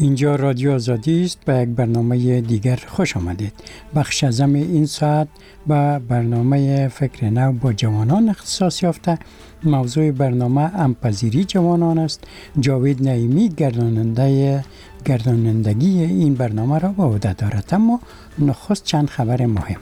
اینجا رادیو آزادی است. به یک برنامه دیگر خوش آمدید. بخش اعظم این ساعت به برنامه فکر نو با جوانان اختصاص یافته. موضوع برنامه همپذیری جوانان است. جاوید نعیمی گردانندگی این برنامه را به عهده دارد. اما نخست چند خبر مهم.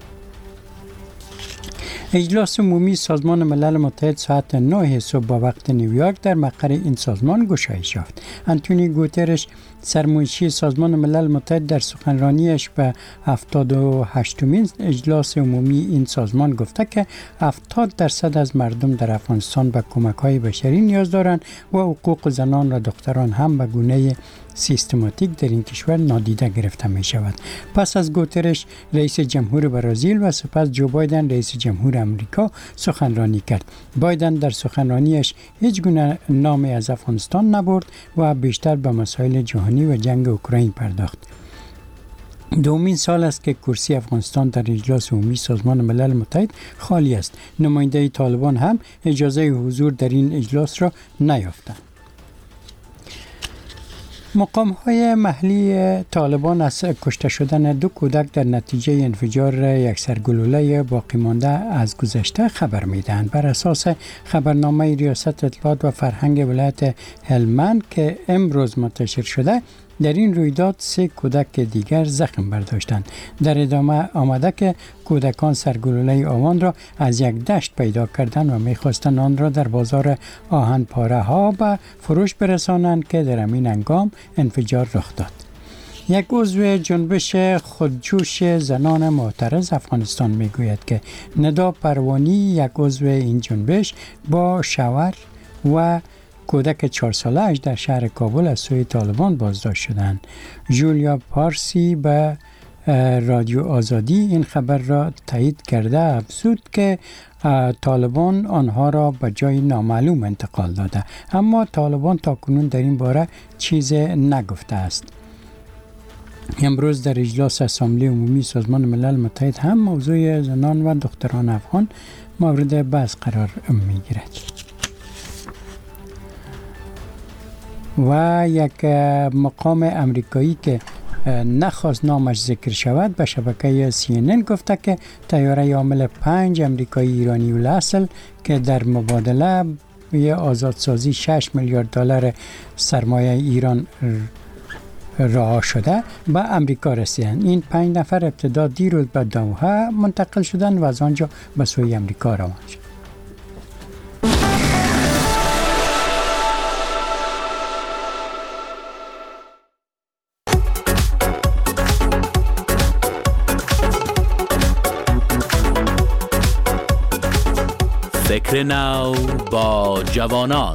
اجلاس عمومی سازمان ملل متحد ساعت 9 صبح با وقت نیویورک در مقر این سازمان گشایش یافت. آنتونیو گوترش سرمنشی سازمان ملل متحد در سخنرانیش به 78مین اجلاس عمومی این سازمان گفته که 70% از مردم در افغانستان به کمک‌های بشری نیاز دارند و حقوق زنان و دختران هم به گونه سیستماتیک در این کشور نادیده گرفته می شود. پس از گوترش رئیس جمهور برزیل و سپس جو بایدن رئیس جمهور امریکا سخنرانی کرد. بایدن در سخنرانیش هیچ گونه نامی از افغانستان نبرد و بیشتر به مسائل جهانی و جنگ اوکراین پرداخت. دومین سال است که کرسی افغانستان در اجلاس عمومی سازمان ملل متحد خالی است. نماینده طالبان هم اجازه حضور در این اجلاس را نیافتند. مقام‌های محلی طالبان از کشته شدن 2 کودک در نتیجه انفجار یک سرگلوله باقی مانده از گذشته خبر می‌دهند. بر اساس خبرنامه ریاست اطلاعات و فرهنگ ولایت هلمند که امروز منتشر شده، در این رویداد 3 کودک دیگر زخم برداشتند. در ادامه آمده که کودکان سرگلوله آوان را از یک دشت پیدا کردند و می‌خواستند آن را در بازار آهنپاره ها به فروش برسانند که در همین هنگام انفجار رخ داد. یک عضو جنبش خودجوش زنان معترض افغانستان میگوید که ندا پروانی، یک عضو این جنبش، با شوهر و کودک 4 ساله‌اش در شهر کابل از سوی طالبان بازداشت شدند. جولیا پارسی به رادیو آزادی این خبر را تایید کرده افزود که طالبان آنها را به جای نامعلوم انتقال داده، اما طالبان تاکنون در این باره چیز نگفته است. امروز در اجلاس اسامبله عمومی سازمان ملل متحد هم موضوع زنان و دختران افغان مورد بحث قرار می‌گیرد. و یک مقام امریکایی که نخواست نامش ذکر شود به شبکه CNN گفته که طیاره حامل 5 امریکایی ایرانی الاصل که در مبادله به آزادسازی 6 میلیارد دلار سرمایه ایران رها شده به امریکا رسیدند. این 5 نفر ابتدا دیروز به دوحه منتقل شدند و از آنجا به سوی امریکا روان شدند. فکر نو با جوانان.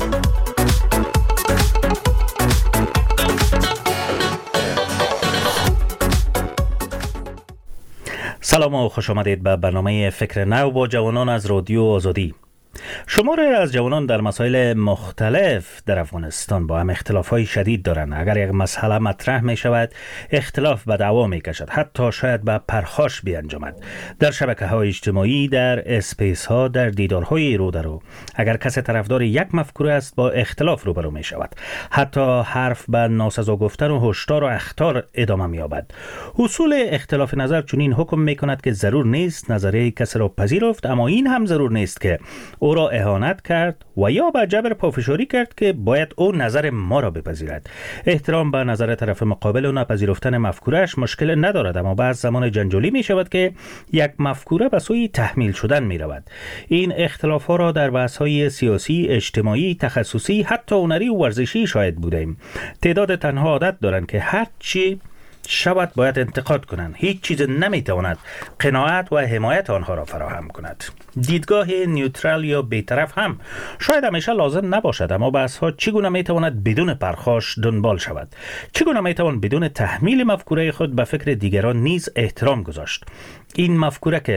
سلام و خوش آمدید به برنامه فکر نو با جوانان از رادیو آزادی. شماری از جوانان در مسائل مختلف در افغانستان با هم اختلاف‌های شدید دارند. اگر یک مسئله مطرح می شود، اختلاف به دعوا می کشد، حتی شاید به پرخاش بیانجامد. در شبکه‌های اجتماعی، در اسپیس‌ها، در دیدارهای رو در رو، اگر کسی طرفدار یک مفکوره است با اختلاف روبرو می شود، حتی حرف به ناسزا گفتن و هشدار و اخطار ادامه می یابد. اصول اختلاف نظر چنین حکم می کند که ضرور نیست نظریه کسی را پذیرفت، اما این هم ضرور نیست که او را اهانت کرد و یا به جبر پافشاری کرد که باید او نظر ما را بپذیرد. احترام به نظر طرف مقابل و نپذیرفتن مفکورهش مشکل ندارد، اما بعض زمان جنجالی می شود که یک مفکوره به سوی تحمیل شدن می رود. این اختلاف ها را در بحث های سیاسی، اجتماعی، تخصصی، حتی هنری و ورزشی شاهد بودیم. تعداد تنها عادت دارند که هر چی شود باید انتقاد کنند. هیچ چیز نمیتواند قناعت و حمایت آنها را فراهم کند. دیدگاه نیوترال یا بی‌طرف هم شاید همیشه لازم نباشد، اما بحث‌ها چگونه میتواند بدون پرخاش دنبال شود؟ چگونه میتوان بدون تحمیل مفکوره خود به فکر دیگران نیز احترام گذاشت؟ این مفکوره که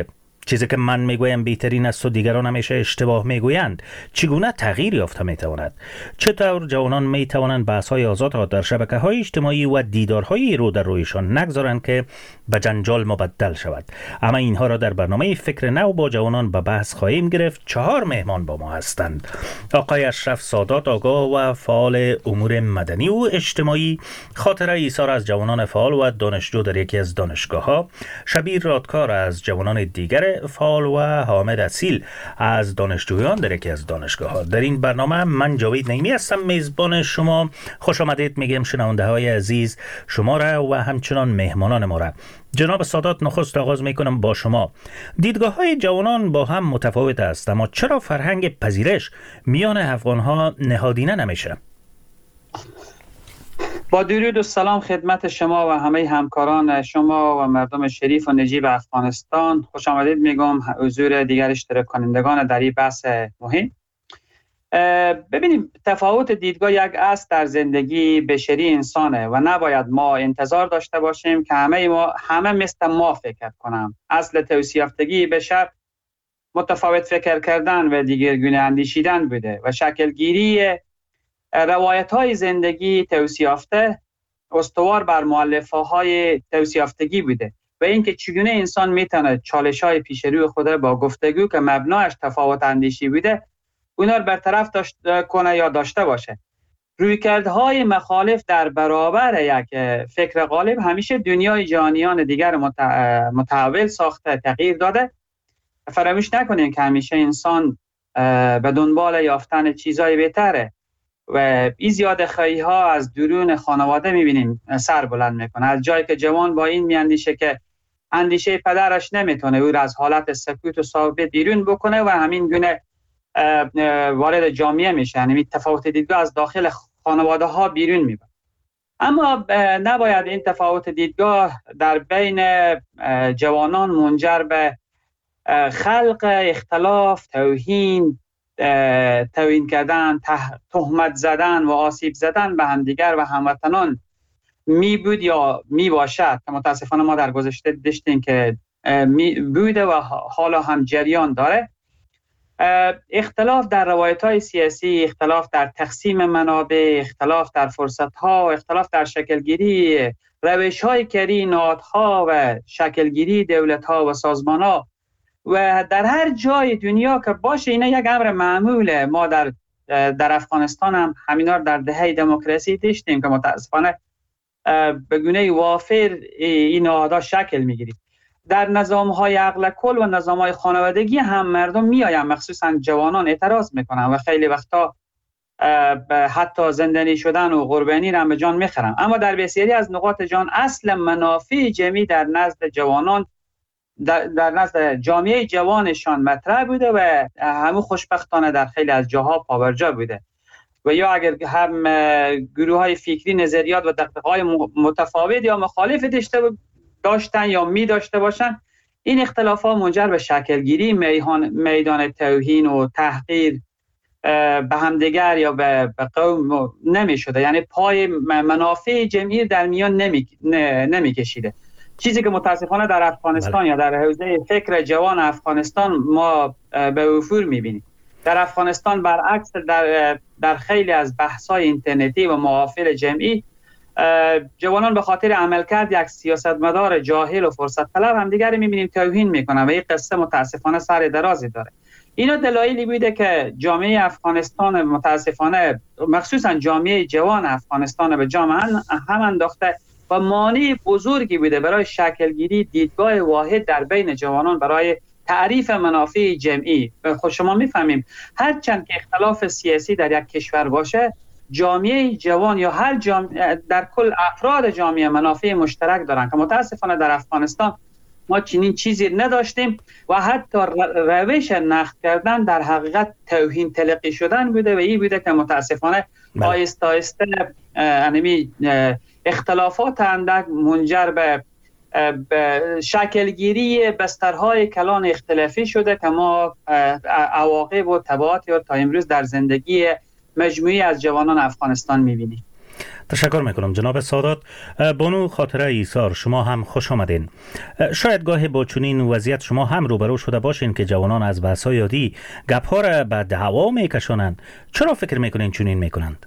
چیزی که من میگویم بهترین است و دیگران همیشه اشتباه میگویند چگونه تغییر یافته میتواند؟ چطور جوانان میتوانند بحث‌های آزاد را در شبکه‌های اجتماعی و دیدارهای رو در رویشان نگذارند که به جنجال مبدل شود؟ اما اینها را در برنامه فکر نو با جوانان به بحث خواهیم گرفت. 4 مهمان با ما هستند: آقای اشرف سادات، آگاه و فعال امور مدنی و اجتماعی، خاطره ایثار از جوانان فعال و دانشجو در یکی از دانشگاه‌ها، شبیر رادکار از جوانان دیگر فعال و حامد اصیل از دانشجویان در یکی از دانشگاه‌ها. در این برنامه من جاوید نعیمی هستم، میزبان شما. خوش آمدید میگم شنونده‌های عزیز شما را و همچنان مهمانان ما را. جناب سادات، نخست آغاز میکنم با شما. دیدگاه‌های جوانان با هم متفاوت است، اما چرا فرهنگ پذیرش میان افغان‌ها نهادینه نمیشه؟ با درود و سلام خدمت شما و همه همکاران شما و مردم شریف و نجیب افغانستان. خوش آمدید میگم حضور دیگر اشتراک کنندگان در این بحث مهم. ببینیم، تفاوت دیدگاه یک اصل در زندگی بشری انسانه و نباید ما انتظار داشته باشیم که همه مثل ما فکر کنم. اصل توسعه یافتگی بشر متفاوت فکر کردن و دیگرگونه اندیشیدن بوده و شکلگیری روایت های زندگی توسعه یافته استوار بر مؤلفه های توسعه یافتگی بوده و اینکه چگونه انسان میتونه چالش های پیش روی خود را با گفتگو که مبنایش تفاوت اندیشی بوده اونا رو برطرف کنه یا داشته باشه. رویکردهای مخالف در برابر یک فکر غالب همیشه دنیای جهانیان دیگر متحول ساخته، تغییر داده. فراموش نکنین که همیشه انسان به دنبال یافتن چیزای بهتره و این زیاده خواهی ها از درون خانواده میبینیم سر بلند میکنه. از جایی که جوان با این میاندیشه که اندیشه پدرش نمیتونه او را از حالت سکوت و ثابت بیرون بکنه و همین گونه وارد جامعه میشه، یعنی تفاوت دیدگاه از داخل خانواده ها بیرون میبره. اما نباید این تفاوت دیدگاه در بین جوانان منجر به خلق اختلاف، توهین کردن، تهمت زدن و آسیب زدن به همدیگر و هموطنان می بود یا می باشد که متاسفانه ما در گذشته داشتیم که بوده و حالا هم جریان داره. اختلاف در روایت‌های سیاسی، اختلاف در تقسیم منابع، اختلاف در فرصت‌ها، اختلاف در شکلگیری روش‌های کاری نهادها و شکلگیری دولت‌ها و سازمان‌ها و در هر جای دنیا که باشه اینا یک امر معموله. ما در افغانستان هم همینا در دهه دموکراسی داشتیم که متاسفانه به گونه وافر این نهادها شکل می‌گیرید. در نظام‌های عقل کل و نظام‌های خانوادگی هم مردم میآیند، مخصوصا جوانان اعتراض میکنن و خیلی وقتا حتی زندانی شدن و قربانی را به جان میخرن. اما در بسیاری از نقاط جهان اصل منافع جمعی در نزد جوانان در نزد جامعه جوانشان مطرح بوده و همون خوشبختانه در خیلی از جاها پابرجا بوده و یا اگر هم گروه‌های فکری، نظریات و دغدغه‌های متفاوت یا مخالف داشتن یا می داشته باشن، این اختلافات منجر به شکلگیری میدان توهین و تحقیر به همدیگر یا به قوم نمی شده، یعنی پای منافع جمعی در میان نمی کشیده. چیزی که متاسفانه در افغانستان یا در حوزه فکر جوان افغانستان ما به وفور می بینیم. در افغانستان برعکس در خیلی از بحث‌های اینترنتی و محافل جمعی جوانان به خاطر عملکرد یک سیاستمدار جاهل و فرصت طلب هم دیگر می‌بینیم توهین میکنن و این قصه متاسفانه سر درازی داره. اینا دلایلی بوده که جامعه افغانستان متاسفانه مخصوصا جامعه جوان افغانستان به جامعه هم انداخته و مانع بزرگی بوده برای شکلگیری دیدگاه واحد در بین جوانان برای تعریف منافع جمعی. خود شما میفهمیم هرچند که اختلاف سیاسی در یک کشور باشه، جامعه جوان یا هر در کل افراد جامعه منافع مشترک دارن که متاسفانه در افغانستان ما چنین چیزی نداشتیم و حتی روش نقد کردن در حقیقت توهین تلقی شدن بوده و این بوده که متاسفانه آهسته آهسته اختلافات اندک منجر به شکلگیری بسترهای کلان اختلافی شده که ما عواقب و تبعات تا امروز در زندگی مجموعی از جوانان افغانستان می‌بینیم. تشکر میکنم جناب سادات. بانو خاطره ایثار، شما هم خوش آمدین. شاید گاهی با چنین وضعیت شما هم روبرو شده باشین که جوانان از بحث‌های یادی گپ‌ها را به دعوا میکشانند. چرا فکر میکنین چنین میکنند؟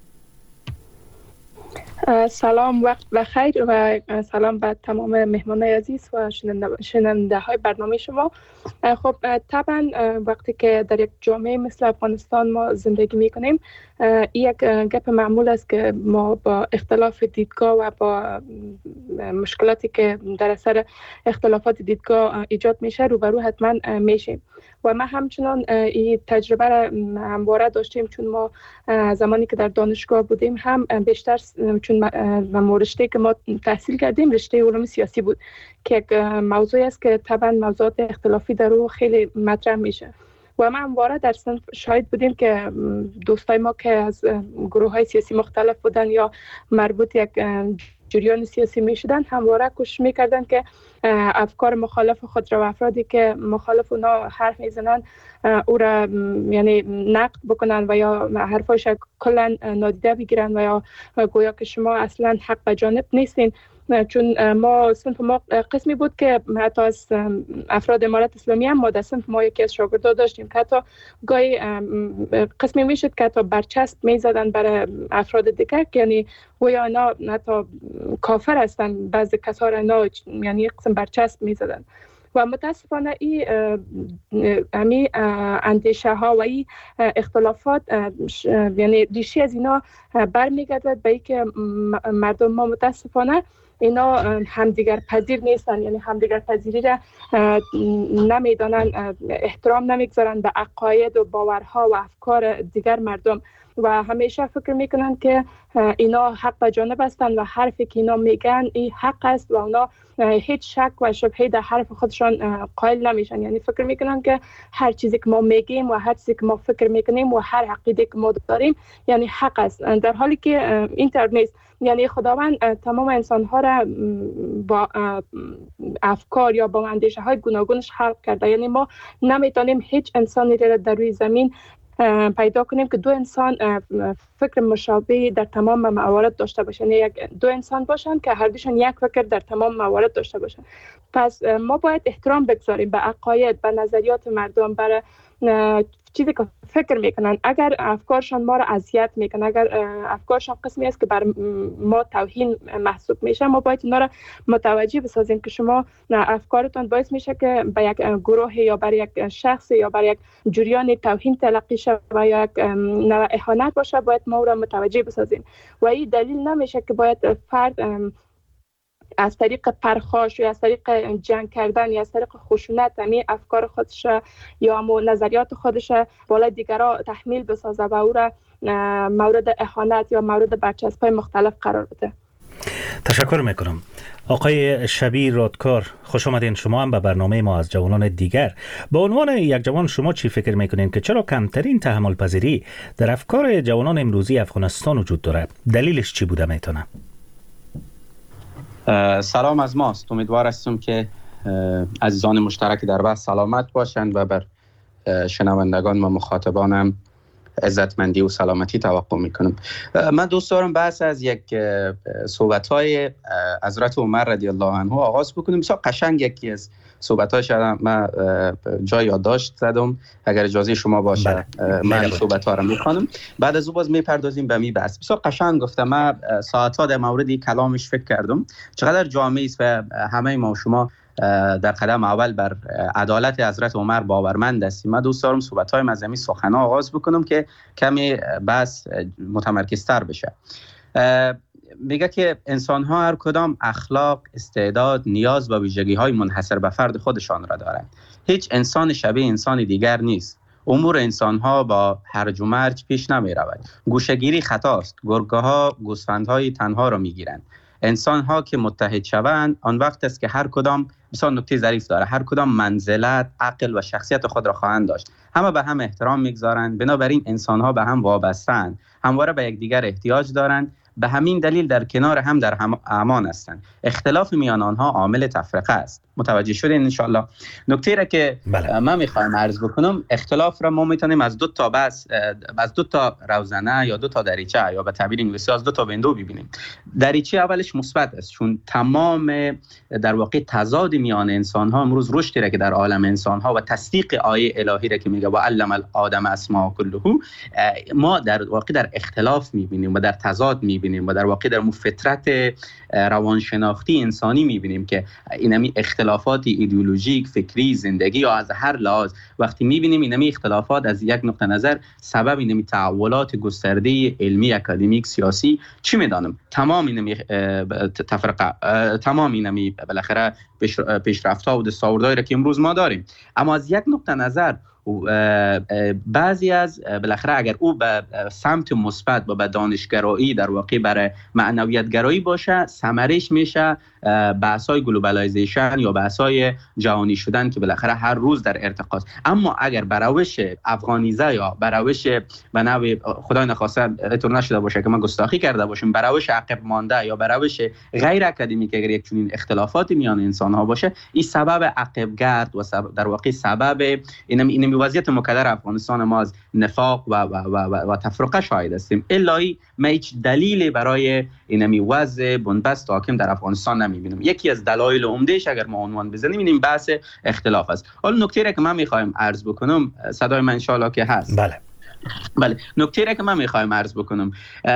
سلام، وقت بخیر و سلام به تمام مهمانای عزیز و شنونده های برنامه شما. خب طبعا وقتی که در یک جامعه مثل افغانستان ما زندگی میکنیم، یک گپ معمول است که ما با اختلاف دیدگاه و با مشکلاتی که در اثر اختلافات دیدگاه ایجاد میشه روبرو حتما میشیم و ما همچنان این تجربه را همواره داشتیم، چون ما زمانی که در دانشگاه بودیم هم بیشتر چون ما رشته که ما تحصیل کردیم رشته علوم سیاسی بود که یک موضوعی است که طبعا موضوعات اختلافی در او خیلی مطرح میشه و ما همواره در صنف شاهد بودیم که دوستای ما که از گروه‌های سیاسی مختلف بودن یا مربوط یک جریان سیاسی میشدن همواره کوشش میکردن که افکار مخالف خود را و افرادی که مخالف اونا حرف میزنن او را یعنی نقد بکنن و یا حرفاش کلا نادیده بگیرن و یا گویا که شما اصلا حق به جانب نیستین، چون ما صنف ما قسمی بود که حتی از افراد امارت اسلامی هم ما در صنف ما یکی از شاگردا داشتیم که حتی گاهی قسمی میشد که حتی برچسب میزدن برای افراد دیگر که یعنی گویا اینا حتی کافر هستن، بعضی کسا را اینا یعنی یک قسم برچسب میزدن و متاسفانه این اندیشه ها و این اختلافات یعنی ریشه از اینا برمیگردد به اینکه مردم ما متاسفانه اینا همدیگر پذیر نیستن، یعنی همدیگر پذیری را نمیدانن، احترام نمیگذارن به عقاید و باورها و افکار دیگر مردم و همیشه فکر میکنن که اینا حق به جانب هستن و حرفی که اینا میگن این حق است و اونا هیچ شک و شبهه در حرف خودشان قائل نمیشن، یعنی فکر میکنن که هر چیزی که ما میگیم و هر چیزی که ما فکر میکنیم و هر عقیده که ما داریم یعنی حق است، در حالی که اینطور نیست. یعنی خداوند تمام انسان‌ها را با افکار یا با اندیشه های گوناگونش خلق کرده، یعنی ما نمیتونیم هیچ انسانی را در روی زمین پیدا کنیم که دو انسان فکر مشابه در تمام موارد داشته باشن، یعنی دو انسان باشن که هر دوشون یک فکر در تمام موارد داشته باشن. پس ما باید احترام بگذاریم به عقاید، به نظریات مردم، برای چیزی که فکر میکنن. اگر افکارشان ما را اذیت میکنه، اگر افکارشان قسمی است که بر ما توهین محسوب میشه، ما باید اینا را متوجه بسازیم که شما افکارتان باعث میشه که به یک گروه یا بر یک شخص یا بر یک جریان توهین تلقی شود و یا یک نوع اهانت باشه، باید ما را متوجه بسازیم و این دلیل نمیشه که باید فرد از طریق پرخاش یا از طریق جنگ کردن یا از طریق خشونت همین افکار خودش یا نظریات خودش بالای دیگران تحمیل بسازه و او را مورد اهانت یا مورد برچسب‌های مختلف قرار بده. تشکر میکنم. آقای شبیر رادکار، خوش آمدین شما هم به برنامه ما از جوانان دیگر. به عنوان یک جوان شما چی فکر میکنین که چرا کمترین تحمل پذیری در افکار جوانان امروزی افغانستان وجود داره؟ دلیلش چی بوده میتونه؟ سلام از ماست. امیدوار هستم که عزیزان مشترک در بحث سلامت باشند و بر شنوندگان و مخاطبانم عزتمندی و سلامتی توقع میکنم. من دوست دارم بحث از یک صحبت‌های حضرت عمر رضی الله عنه آغاز بکنیم. بسیار قشنگ یکی از صحبت‌هاش من جای یادداشت زدم، اگر اجازه شما باشه من صحبت‌ها رو میخوانم، بعد از او باز میپردازیم به می بحث. بسیار قشنگ گفتم. من ساعت‌ها در مورد کلامش فکر کردم، چقدر جامع است و همه ما و شما در قدم اول بر عدالت حضرت عمر باورمند هستیم. من دوست دارم صحبت‌های مذهبی سخن‌ها آغاز بکنم که کمی بحث متمرکزتر بشه. میگه که انسان‌ها هر کدام اخلاق، استعداد، نیاز و ویژگی‌های منحصر به فرد خودشان را دارند. هیچ انسان شبیه انسان دیگر نیست. امور انسان‌ها با هرج و مرج پیش نمی‌رود. گوشه‌گیری خطاست. گرگ‌ها گوسفندهای تنها را می‌گیرند. انسان‌ها که متحد شوند آن وقت است که هر کدام، بسیار نکته ظریف داره، هر کدام منزلت، عقل و شخصیت خود را خواهند داشت. همه به هم احترام می‌گذارند. بنابراین انسان‌ها به هم وابسته‌اند. همواره به یکدیگر احتیاج دارند. به همین دلیل در کنار هم در امان هستند. اختلاف میان آنها عامل تفرقه است. متوجه شدین ان شاء الله. نکته را که من میخوایم عرض بکنم، اختلاف را ما میتونیم از دو تا از دو تا روزنه یا دو تا دریچه یا به تعبیر انگلیسی از دو تا ویندو ببینیم. دریچه اولش مثبت است، چون تمام در واقع تضاد میان انسان ها امروز رشدی را که در عالم انسان ها و تصدیق آیه الهی را که میگه و علم الآدم اسماء کله، ما در واقع در اختلاف میبینیم و در تضاد میبینیم و در واقع در فطرت روانشناختی انسانی میبینیم که اینمی اختلافات ایدئولوژیک، فکری، زندگی یا از هر لحاظ وقتی میبینیم اینمی اختلافات از یک نقطه نظر سبب اینمی تحولات گسترده علمی، اکادمیک، سیاسی چی میدانم، تمام اینمی تفرقه، تمام اینمی بالاخره پیشرفت‌ها و دستاوردهایی را که امروز ما داریم. اما از یک نقطه نظر بعضی از بالاخره اگر او به سمت مثبت و به دانشگرایی در واقع برای معنویت گرایی باشه، ثمرش میشه بحث‌های گلوبالایزیشن یا بحث‌های جهانی شدن که بالاخره هر روز در ارتقاست. اما اگر به روش افغانیزه یا به روش به نوع خدای نخواسته اینطور نشده باشه که ما گستاخی کرده باشیم، به روش عقب مانده یا به روش غیر اکادمیک اگر یک چنین اختلافات میان انسان‌ها باشه، این سبب عقب گرد و در واقع سبب این وضعیت مکدر افغانستان ما از نفاق و تفرقه شاهد هستیم. الهی ما هیچ دلیلی برای اینمی وضع بنبست حاکم در افغانستان نمیبینم. یکی از دلایل عمدهش اگر ما عنوان بزنیم این بحث اختلاف است. حالا نکته را که من میخوایم عرض بکنم، صدای من ان شاء الله که هست؟ بله، نکته را که من میخوایم عرض بکنم،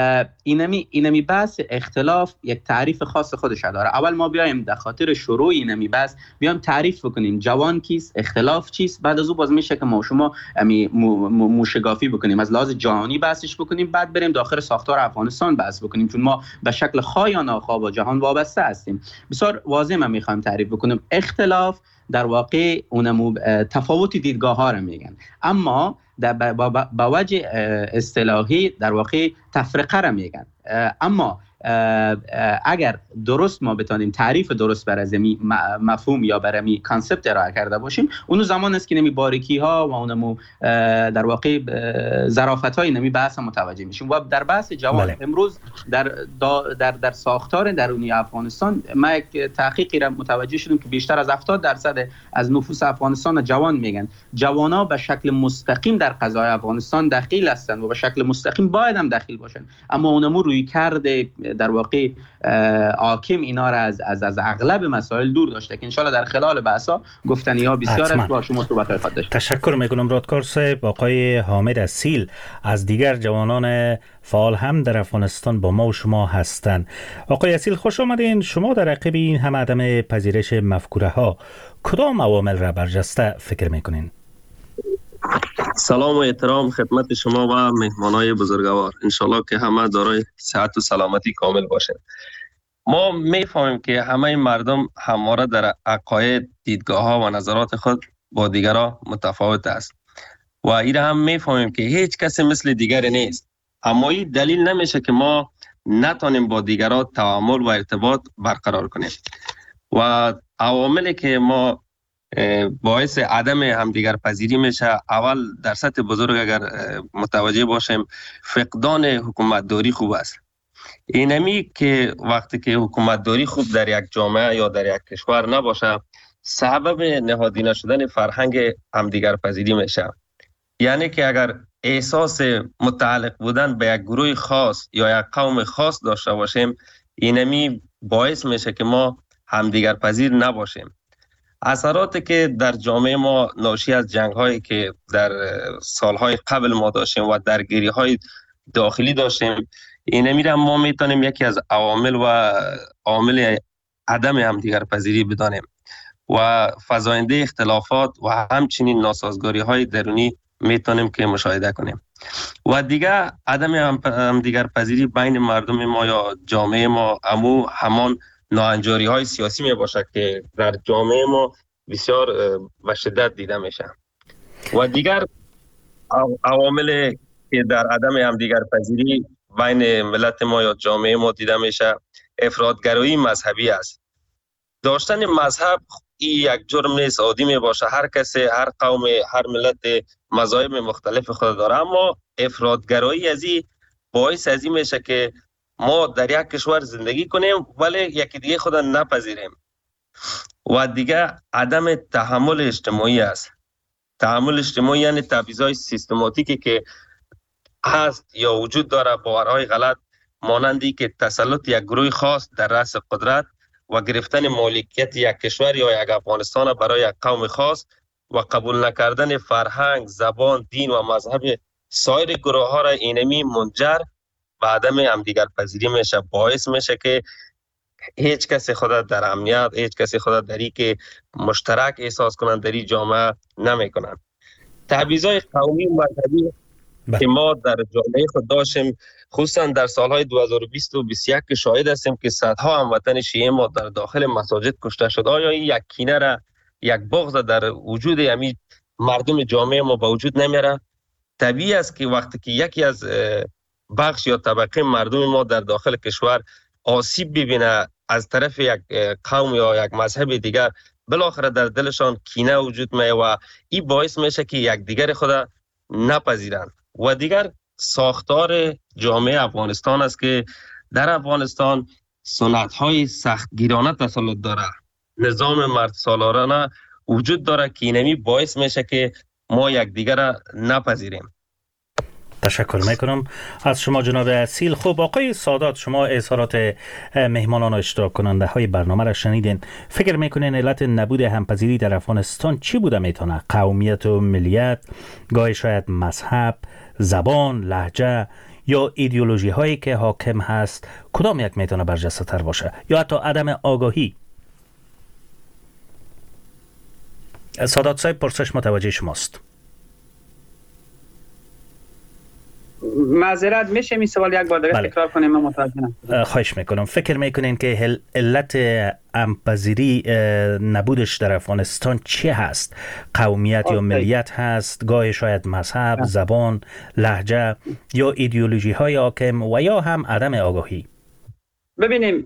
اینمی بحث اختلاف یک تعریف خاص خودش داره. اول ما بیایم در خاطر شروع اینمی بحث بیایم تعریف بکنیم جوان کیست، اختلاف چیست، بعد از او باز میشه که ما شما موشگافی بکنیم، از لحاظ جهانی بحثش بکنیم، بعد بریم داخل ساختار افغانستان بحث بکنیم، چون ما به شکل خواه یا ناخواه با جهان وابسته هستیم. بسیار واضح من میخوایم تعریف بکنم اختلاف در واقع اونمو تفاوت دیدگاه ها رو میگن، اما با وجه اصطلاحی در واقع تفرقه را میگن. اما اگر درست ما بتونیم تعریف درست بر از مفهوم یا بر می کانسپت ارائه کرده باشیم، اون زمان است که نمی باریکی ها و اونمو در واقع ظرافت های نمی بحث متوجه میشیم. و در بحث جوان امروز در ساختار درونی افغانستان ما یک تحقیقی را متوجه شدیم که بیشتر از 70% از نفوس افغانستان جوان میگن. جوانا به شکل مستقیم در قضای افغانستان دخیل هستند و به شکل مستقیم باید هم دخیل باشن، اما اونمو روی کرده در واقع حاکم اینا را از اغلب مسائل دور داشته که انشالله در خلال بحثا گفتنی ها بسیار است. با شما صحبت خواهد داشت. تشکر میکنم رادکار صاحب. آقای حامد اصیل از دیگر جوانان فعال هم در افغانستان با ما و شما هستند. آقای اصیل خوش آمدین. شما در عقب این هم عدم پذیرش مفکوره ها کدام عوامل را برجسته فکر میکنین؟ سلام و احترام خدمت شما و مهمانای بزرگوار. انشالله که همه دارای صحت و سلامتی کامل باشند. ما میفهمیم که همه مردم همواره در عقاید، دیدگاه ها و نظرات خود با دیگران متفاوت است و این هم میفهمیم که هیچ کسی مثل دیگری نیست، اما این دلیل نمیشه که ما نتونیم با دیگران تعامل و ارتباط برقرار کنیم. و عواملی که ما باعث عدم همدیگر پذیری میشه، اول در سطح بزرگ اگر متوجه باشیم فقدان حکومتداری خوب است. اینمی که وقتی که حکومتداری خوب در یک جامعه یا در یک کشور نباشه، سبب نهادینه شدن فرهنگ همدیگر پذیری میشه. یعنی که اگر احساس متعلق بودن به یک گروه خاص یا یک قوم خاص داشته باشیم، اینمی باعث میشه که ما همدیگر پذیر نباشیم. اثراتی که در جامعه ما ناشی از جنگ‌هایی که در سالهای قبل ما داشتیم و درگیری‌های داخلی داشتیم، اینمی را ما میتونیم یکی از عوامل و عامل عدم همدیگر پذیری بدانیم و فزاینده اختلافات و همچنین ناسازگاری‌های درونی میتونیم که مشاهده کنیم. و دیگه عدم همدیگر پذیری بین مردم ما یا جامعه ما همان ناهنجاری های سیاسی می باشد که در جامعه ما بسیار به شدت دیده میشه. و دیگر عوامل که در عدم همدیگر پذیری بین ملت ما یا جامعه ما دیده میشه، افراطگرایی مذهبی است. داشتن مذهب یک جرم نیست، عادی می باشه، هر کسی، هر قوم، هر ملت مذاهب مختلف خود داره، اما افراطگرایی از این باعث از این میشه که ما در یک کشور زندگی کنیم ولی یکی دیگه خود نپذیریم. و دیگه عدم تحمل اجتماعی است. تحمل اجتماعی یعنی تبعیض‌های سیستماتیکی که هست یا وجود داره، باورهای غلط مانندی که تسلط یک گروه خاص در رأس قدرت و گرفتن مالکیت یک کشور یا یک افغانستان برای یک قوم خاص و قبول نکردن فرهنگ، زبان، دین و مذهب سایر گروه ها را اینمی منجر به عدم همدیگر پذیری میشه، باعث میشه که هیچ کسی خود در امنیت، هیچ کسی خود در این که مشترک احساس کنند در این جامعه نمیکنند. تبعیض‌های قومی و مذهبی که ما در جامعه خود داشتیم، خصوصا در سالهای 2020 و 2021 که شاهد هستیم که صدها هموطن شیعه ما در داخل مساجد کشته شد. آیا این یک کینه را، یک بغض در وجود همین مردم جامعه ما با وجود نمیاره؟ طبیعی است که وقتی که یکی از بخش یا طبقه مردم ما در داخل کشور آسیب ببینه از طرف یک قوم یا یک مذهب دیگر، بالاخره در دلشان کینه وجود میه و این باعث میشه که یک دیگر خود نپذیرند. و دیگر ساختار جامعه افغانستان است که در افغانستان سنت‌های سختگیرانه تسلط داره، نظام مرد سالارانه وجود داره که اینمی باعث میشه که ما یک دیگر را نپذیریم. تشکر میکنم از شما جناب اصیل. خب آقای سادات، شما اظهارات مهمانان و اشتراک کننده های برنامه را شنیدین. فکر میکنین علت نبود همپذیری در افغانستان چی بوده میتونه؟ قومیت و ملیت، گاهی شاید مذهب، زبان، لهجه یا ایدئولوژی هایی که حاکم هست؟ کدام یک میتونه برجسته تر باشه؟ یا حتی عدم آگاهی؟ سادات صاحب، پرسش متوجه شماست. معذرت میشه می سوال یک بار دیگه تکرار کنیم؟ من متوجه نشدم. خواهش میکنم. فکر میکنین که علت همپذیری نبودش در افغانستان چی هست؟ قومیت یا ملیت هست، گاهی شاید مذهب، زبان، لهجه یا ایدئولوژی های حاکم و یا هم عدم آگاهی؟ ببینیم،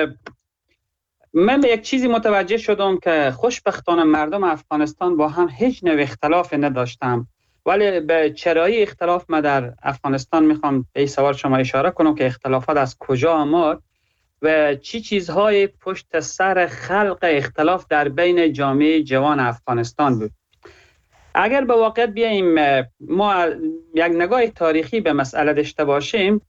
من به یک چیزی متوجه شدم که خوشبختانه مردم افغانستان با هم هیچ نوع اختلاف نداشتم، ولی به چرایی اختلاف ما در افغانستان میخوام به این سوال شما اشاره کنم که اختلافات از کجا آمد و چی چیزهای پشت سر خلق اختلاف در بین جامعه جوان افغانستان بود. اگر به واقعیت بیاییم ما یک نگاه تاریخی به مسئله داشته باشیم،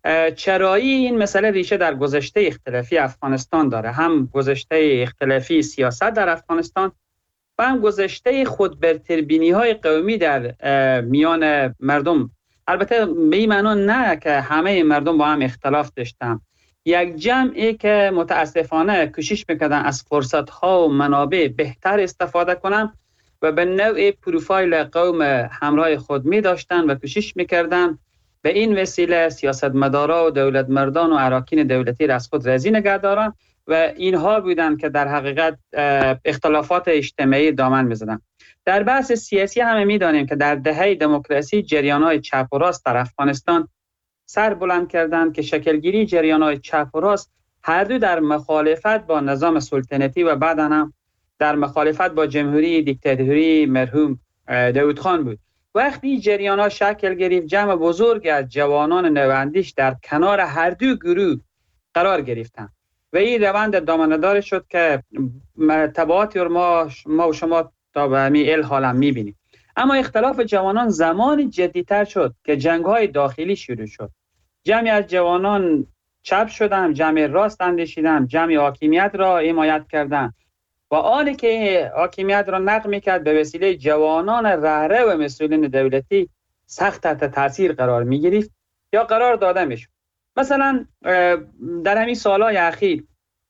چرایی این مسئله ریشه در گذشته اختلافی افغانستان داره، هم گذشته اختلافی سیاست در افغانستان و هم گذشته خودبرتربینی های قومی در میان مردم. البته به این معنا نه که همه مردم با هم اختلاف داشتن، یک جمعی که متاسفانه کوشش میکردن از فرصت ها و منابع بهتر استفاده کنن و به نوع پروفایل قوم همراه خود می داشتن و کوشش میکردن به این وسیله سیاستمدارا و دولت مردان و اراکین دولتی را از خود راضی نگه دارن و اینها بودند که در حقیقت اختلافات اجتماعی دامن می‌زدند. در بحث سیاسی همه می‌دانیم که در دهه دموکراسی جریان‌های چپ و راست در افغانستان سر بلند کردند که شکلگیری جریان‌های چپ و راست هر دو در مخالفت با نظام سلطنتی و بعداً هم در مخالفت با جمهوری دیکتاتوری مرحوم داود خان بود. وقتی جریان‌ها شکل گرفت، جمع بزرگ از جوانان نواندیش در کنار هر دو گروه قرار گرفتند و این روند دامنه‌دار شد که تبعاتی رو ما و شما تا به همین حال هم می‌بینیم. اما اختلاف جوانان زمان جدی‌تر شد که جنگ‌های داخلی شروع شد. جمعی از جوانان چپ شدند، جمعی راست اندیشیدند، جمعی حاکمیت را حمایت کردند و آنی که حاکمیت را نقد می‌کرد به وسیله جوانان رهرو و مسئولین دولتی سخت تحت تاثیر قرار می‌گرفت یا قرار داده می‌شد. مثلا در همین سالهای اخیر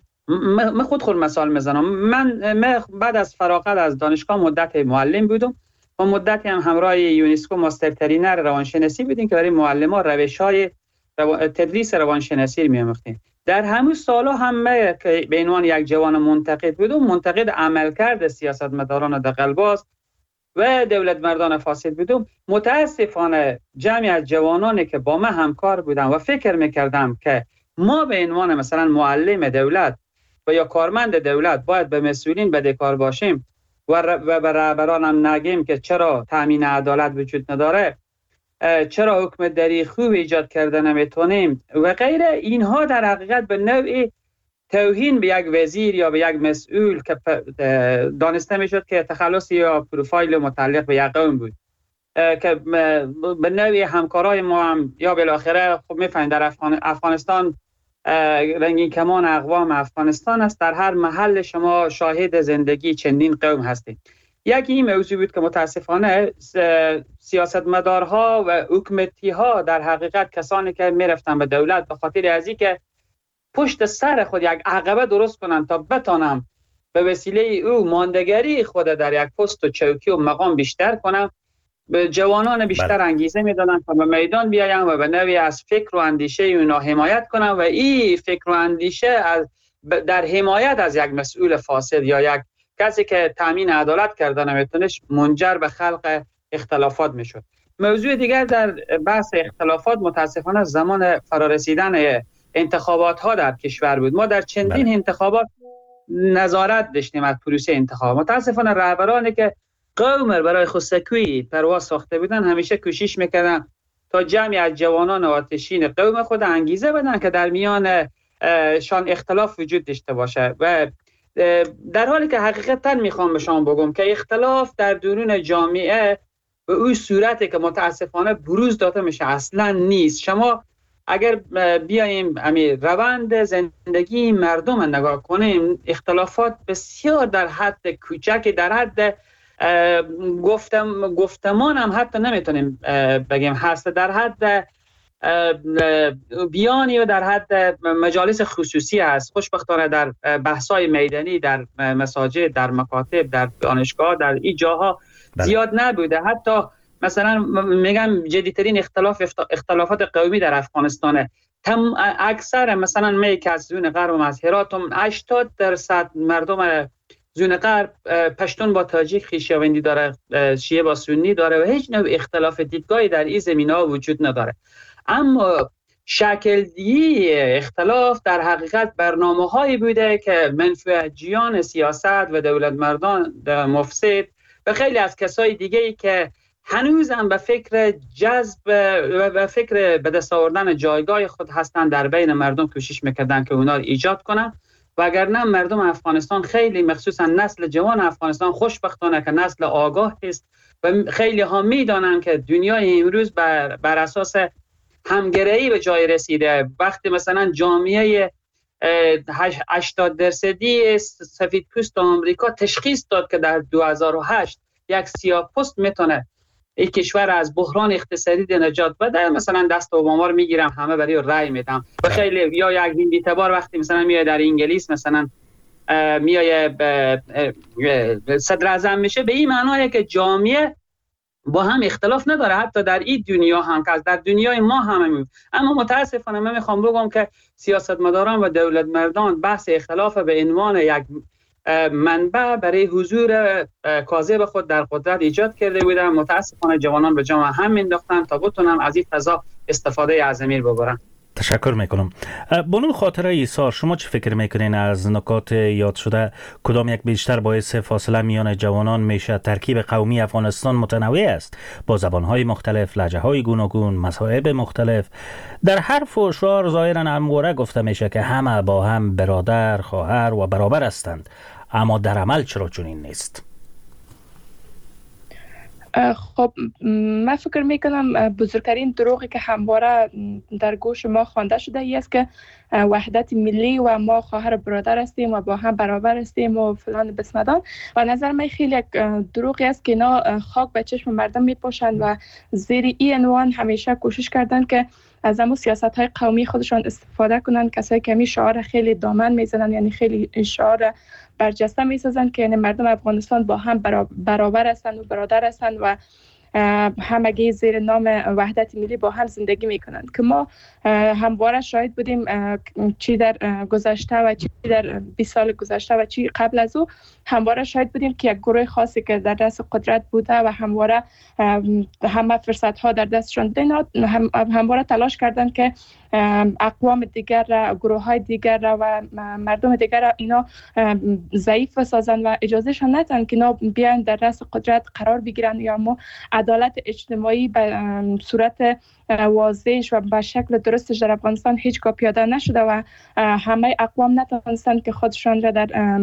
من خود مثال میزنم. من بعد از فراغت از دانشگاه مدت معلم بودم و مدتی هم همراه یونسکو ماستر ترینر روانشناسی بودیم که برای معلمان روش‌های تدریس روانشناسی رو می‌آموختیم. در همون سالا هم که به عنوان یک جوان منتقد بودم، منتقد عملکرد سیاستمداران دغل‌باز و دولت مردان فاسد بودم، متاسفانه جمعی از جوانانی که با من همکار بودن و فکر میکردم که ما به عنوان مثلا معلم دولت و یا کارمند دولت باید به مسئولین بدهکار باشیم و به رهبرانم نگیم که چرا تامین عدالت وجود نداره، چرا حکم دری خوب ایجاد کرده نمیتونیم و غیره، اینها در حقیقت به نوعی توهین به یک وزیر یا به یک مسئول که دانسته میشد که تخلص یا پروفایل متعلق به یک قوم بود که به نوعی همکارای ما هم یا بالاخره خب میفهمید در افغانستان رنگین کمان اقوام افغانستان است، در هر محل شما شاهد زندگی چندین قوم هستید. یکی این موضوع بود که متاسفانه سیاستمدارها و حکومتی‌ها در حقیقت کسانی که میرفتن به دولت به خاطر از اینکه پشت سر خود یک عقبه درست کنن تا بتانم به وسیله او ماندگاری خود در یک پست و چوکی و مقام بیشتر کنم، به جوانان بیشتر انگیزه میدادن تا به میدان بیایم و به نوعی از فکر و اندیشه اونا حمایت کنم و این فکر و اندیشه در حمایت از یک مسئول فاسد یا یک کسی که تامین عدالت کردن نمیتونش منجر به خلق اختلافات میشد. موضوع دیگر در بحث اختلافات متاسفانه زمان فرارسیدن انتخابات ها در کشور بود. ما در چندین انتخابات نظارت داشتیم از پروسه انتخاب. متاسفانه رهبرانی که قوم برای خودسکویی پرواز ساخته بودن همیشه کوشش میکردن تا جمعی از جوانان آتشین قوم خود انگیزه بدن که در میان شان اختلاف وجود داشته باشه و در حالی که حقیقتا میخوام به شما بگم که اختلاف در درون جامعه به اون صورتی که متاسفانه بروز داده میشه اصلا نیست. شما اگر بیاییم روند زندگی مردم نگاه کنیم، اختلافات بسیار در حد کوچک، در حد گفتمان هم حتی نمیتونیم بگیم هست، در حد بیانی و در حد مجالس خصوصی هست. خوشبختانه در بحث‌های میدانی، در مساجد، در مکاتب، در دانشگاه، در این جاها زیاد نبوده. حتی مثلا میگم جدیترین اختلافات قومی در افغانستانه. اکثر مثلا می که از زون غرب از هرات 80% مردم زون غرب پشتون با تاجیک خویشاوندی داره، شیعه با سنی داره و هیچ نوع اختلاف دیدگاهی در این زمینه‌ها وجود نداره. اما شکل‌دهی اختلاف در حقیقت برنامه‌هایی بوده که منفعجیان سیاست و دولت مردان مفسد و خیلی از کسای دیگه‌ای که هنوزم به فکر جذب و فکر به دست آوردن جایگاه خود هستند در بین مردم کوشش میکردن که اونا رو ایجاد کنن. وگرنه مردم افغانستان خیلی مخصوصا نسل جوان افغانستان خوشبختانه که نسل آگاه است و خیلی ها میدانن که دنیای امروز بر اساس همگرایی به جای رسیده. وقتی مثلا جامعه 80% سفیدپوست آمریکا تشخیص داد که در 2008 یک سیاه‌پوست میتونه این کشور از بحران اقتصادی نجات بده، مثلا دست اوباما رو میگیرم همه برای رأی میدم و خیلی یا یک هندی تبار وقتی مثلا میاد در انگلیس مثلا میاد صدر اعظم میشه، به این معنیه که جامعه با هم اختلاف نداره. حتی در این دنیا هم که در دنیای ما هم اما متاسفانه من میخوام بگم که سیاستمداران و دولت مردان بحث اختلاف به عنوان یک منبع برای حضور کاذب خود در قدرت ایجاد کرده بودن. متاسفانه جوانان به جامعه هم انداختن تا بتونن از این فضا استفاده عظیمی ببرن. تشکر میکنم. بنو خاطره ایثار، شما چه فکر میکنین از نکات یاد شده؟ کدام یک بیشتر باعث فاصله میان جوانان میشه؟ ترکیب قومی افغانستان متنوع است با زبانهای مختلف، لهجه‌های گوناگون، مذاهب مختلف. در حرف و شعار ظاهرا همواره گفته میشه که همه با هم برادر، خواهر و برابر هستند، اما در عمل چرا چنین نیست؟ خب من فکر میکنم بزرگترین دروغی که همواره در گوش ما خوانده شده ای است که وحدت ملی و ما خواهر برادر هستیم و با هم برابر هستیم و فلان بسمدان. و نظر من خیلی یک دروغی است که اینا خاک به چشم مردم میپاشند و زیر این عنوان همیشه کوشش کردن که از همون سیاست‌های قومی خودشان استفاده کنن. کسایی که می شعار خیلی دامن میزنن، یعنی خیلی شعار برجسته میسازن که یعنی مردم افغانستان با هم برابر هستند و برادر هستند و همگی زیر نام وحدت ملی با هم زندگی میکنند. که ما همواره شاهد بودیم چی در گذشته و چی در 20 سال گذشته و چی قبل از او همواره شاهد بودیم که یک گروه خاصی که در دست قدرت بوده و همواره همه فرصت ها در دستشون بوده، همواره تلاش کردن که اقوام دیگر را، گروه های دیگر را و مردم دیگر را اینا ضعیف بسازن و اجازهشان ندن که اینا بیان در دست قدرت قرار بگیرن یا ما عدالت اجتماعی به صورت واضح و به شکل درستش در افغانستان هیچگاه پیاده نشده و همه اقوام نتونستند که خودشان را در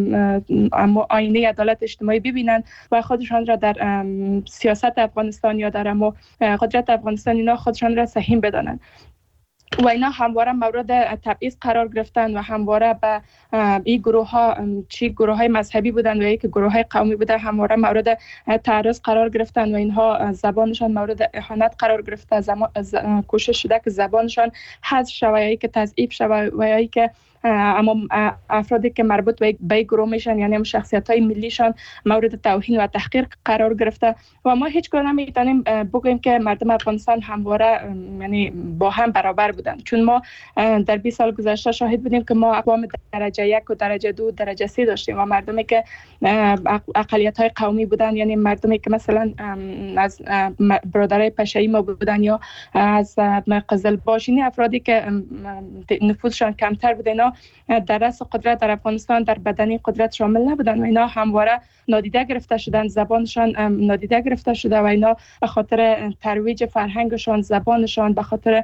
آینه عدالت اجتماعی ببینند و خودشان را در سیاست افغانستان یا در قدرت افغانستان اینا خودشان را سهیم بدانند. و اینا همواره مورد تبعیض قرار گرفتن و همواره به این گروه ها، چی گروه های مذهبی بودن و یک گروه های قومی بودن، همواره مورد تعرض قرار گرفتن و اینها زبانشان مورد اهانت قرار گرفته. کوشش شده که زبانشان حذف شود یا که تضعیف شود و یا که اما افرادی که مربوط به گروه میشن یعنی شخصیت‌های ملیشان مورد توهین و تحقیر قرار گرفته و ما هیچگاه نمیتونیم بگوییم که مردم افغانستان همواره یعنی با هم برابر بودن، چون ما در 20 سال گذشته شاهد بودیم که ما اقوام درجه 1 و درجه 2 و درجه 3 داشتیم و مردمی که اقلیت‌های قومی بودن یعنی مردمی که مثلا از برادرای پشه‌ای ما بودن یا از قزلباشی، افرادی که نفوذشان کمتر بود، اینا در دست قدرت در افغانستان در بدنی قدرت شامل نبودن و اینا همواره نادیده گرفته شدن، زبانشان نادیده گرفته شده و اینا به خاطر ترویج فرهنگشان، زبانشان، به خاطر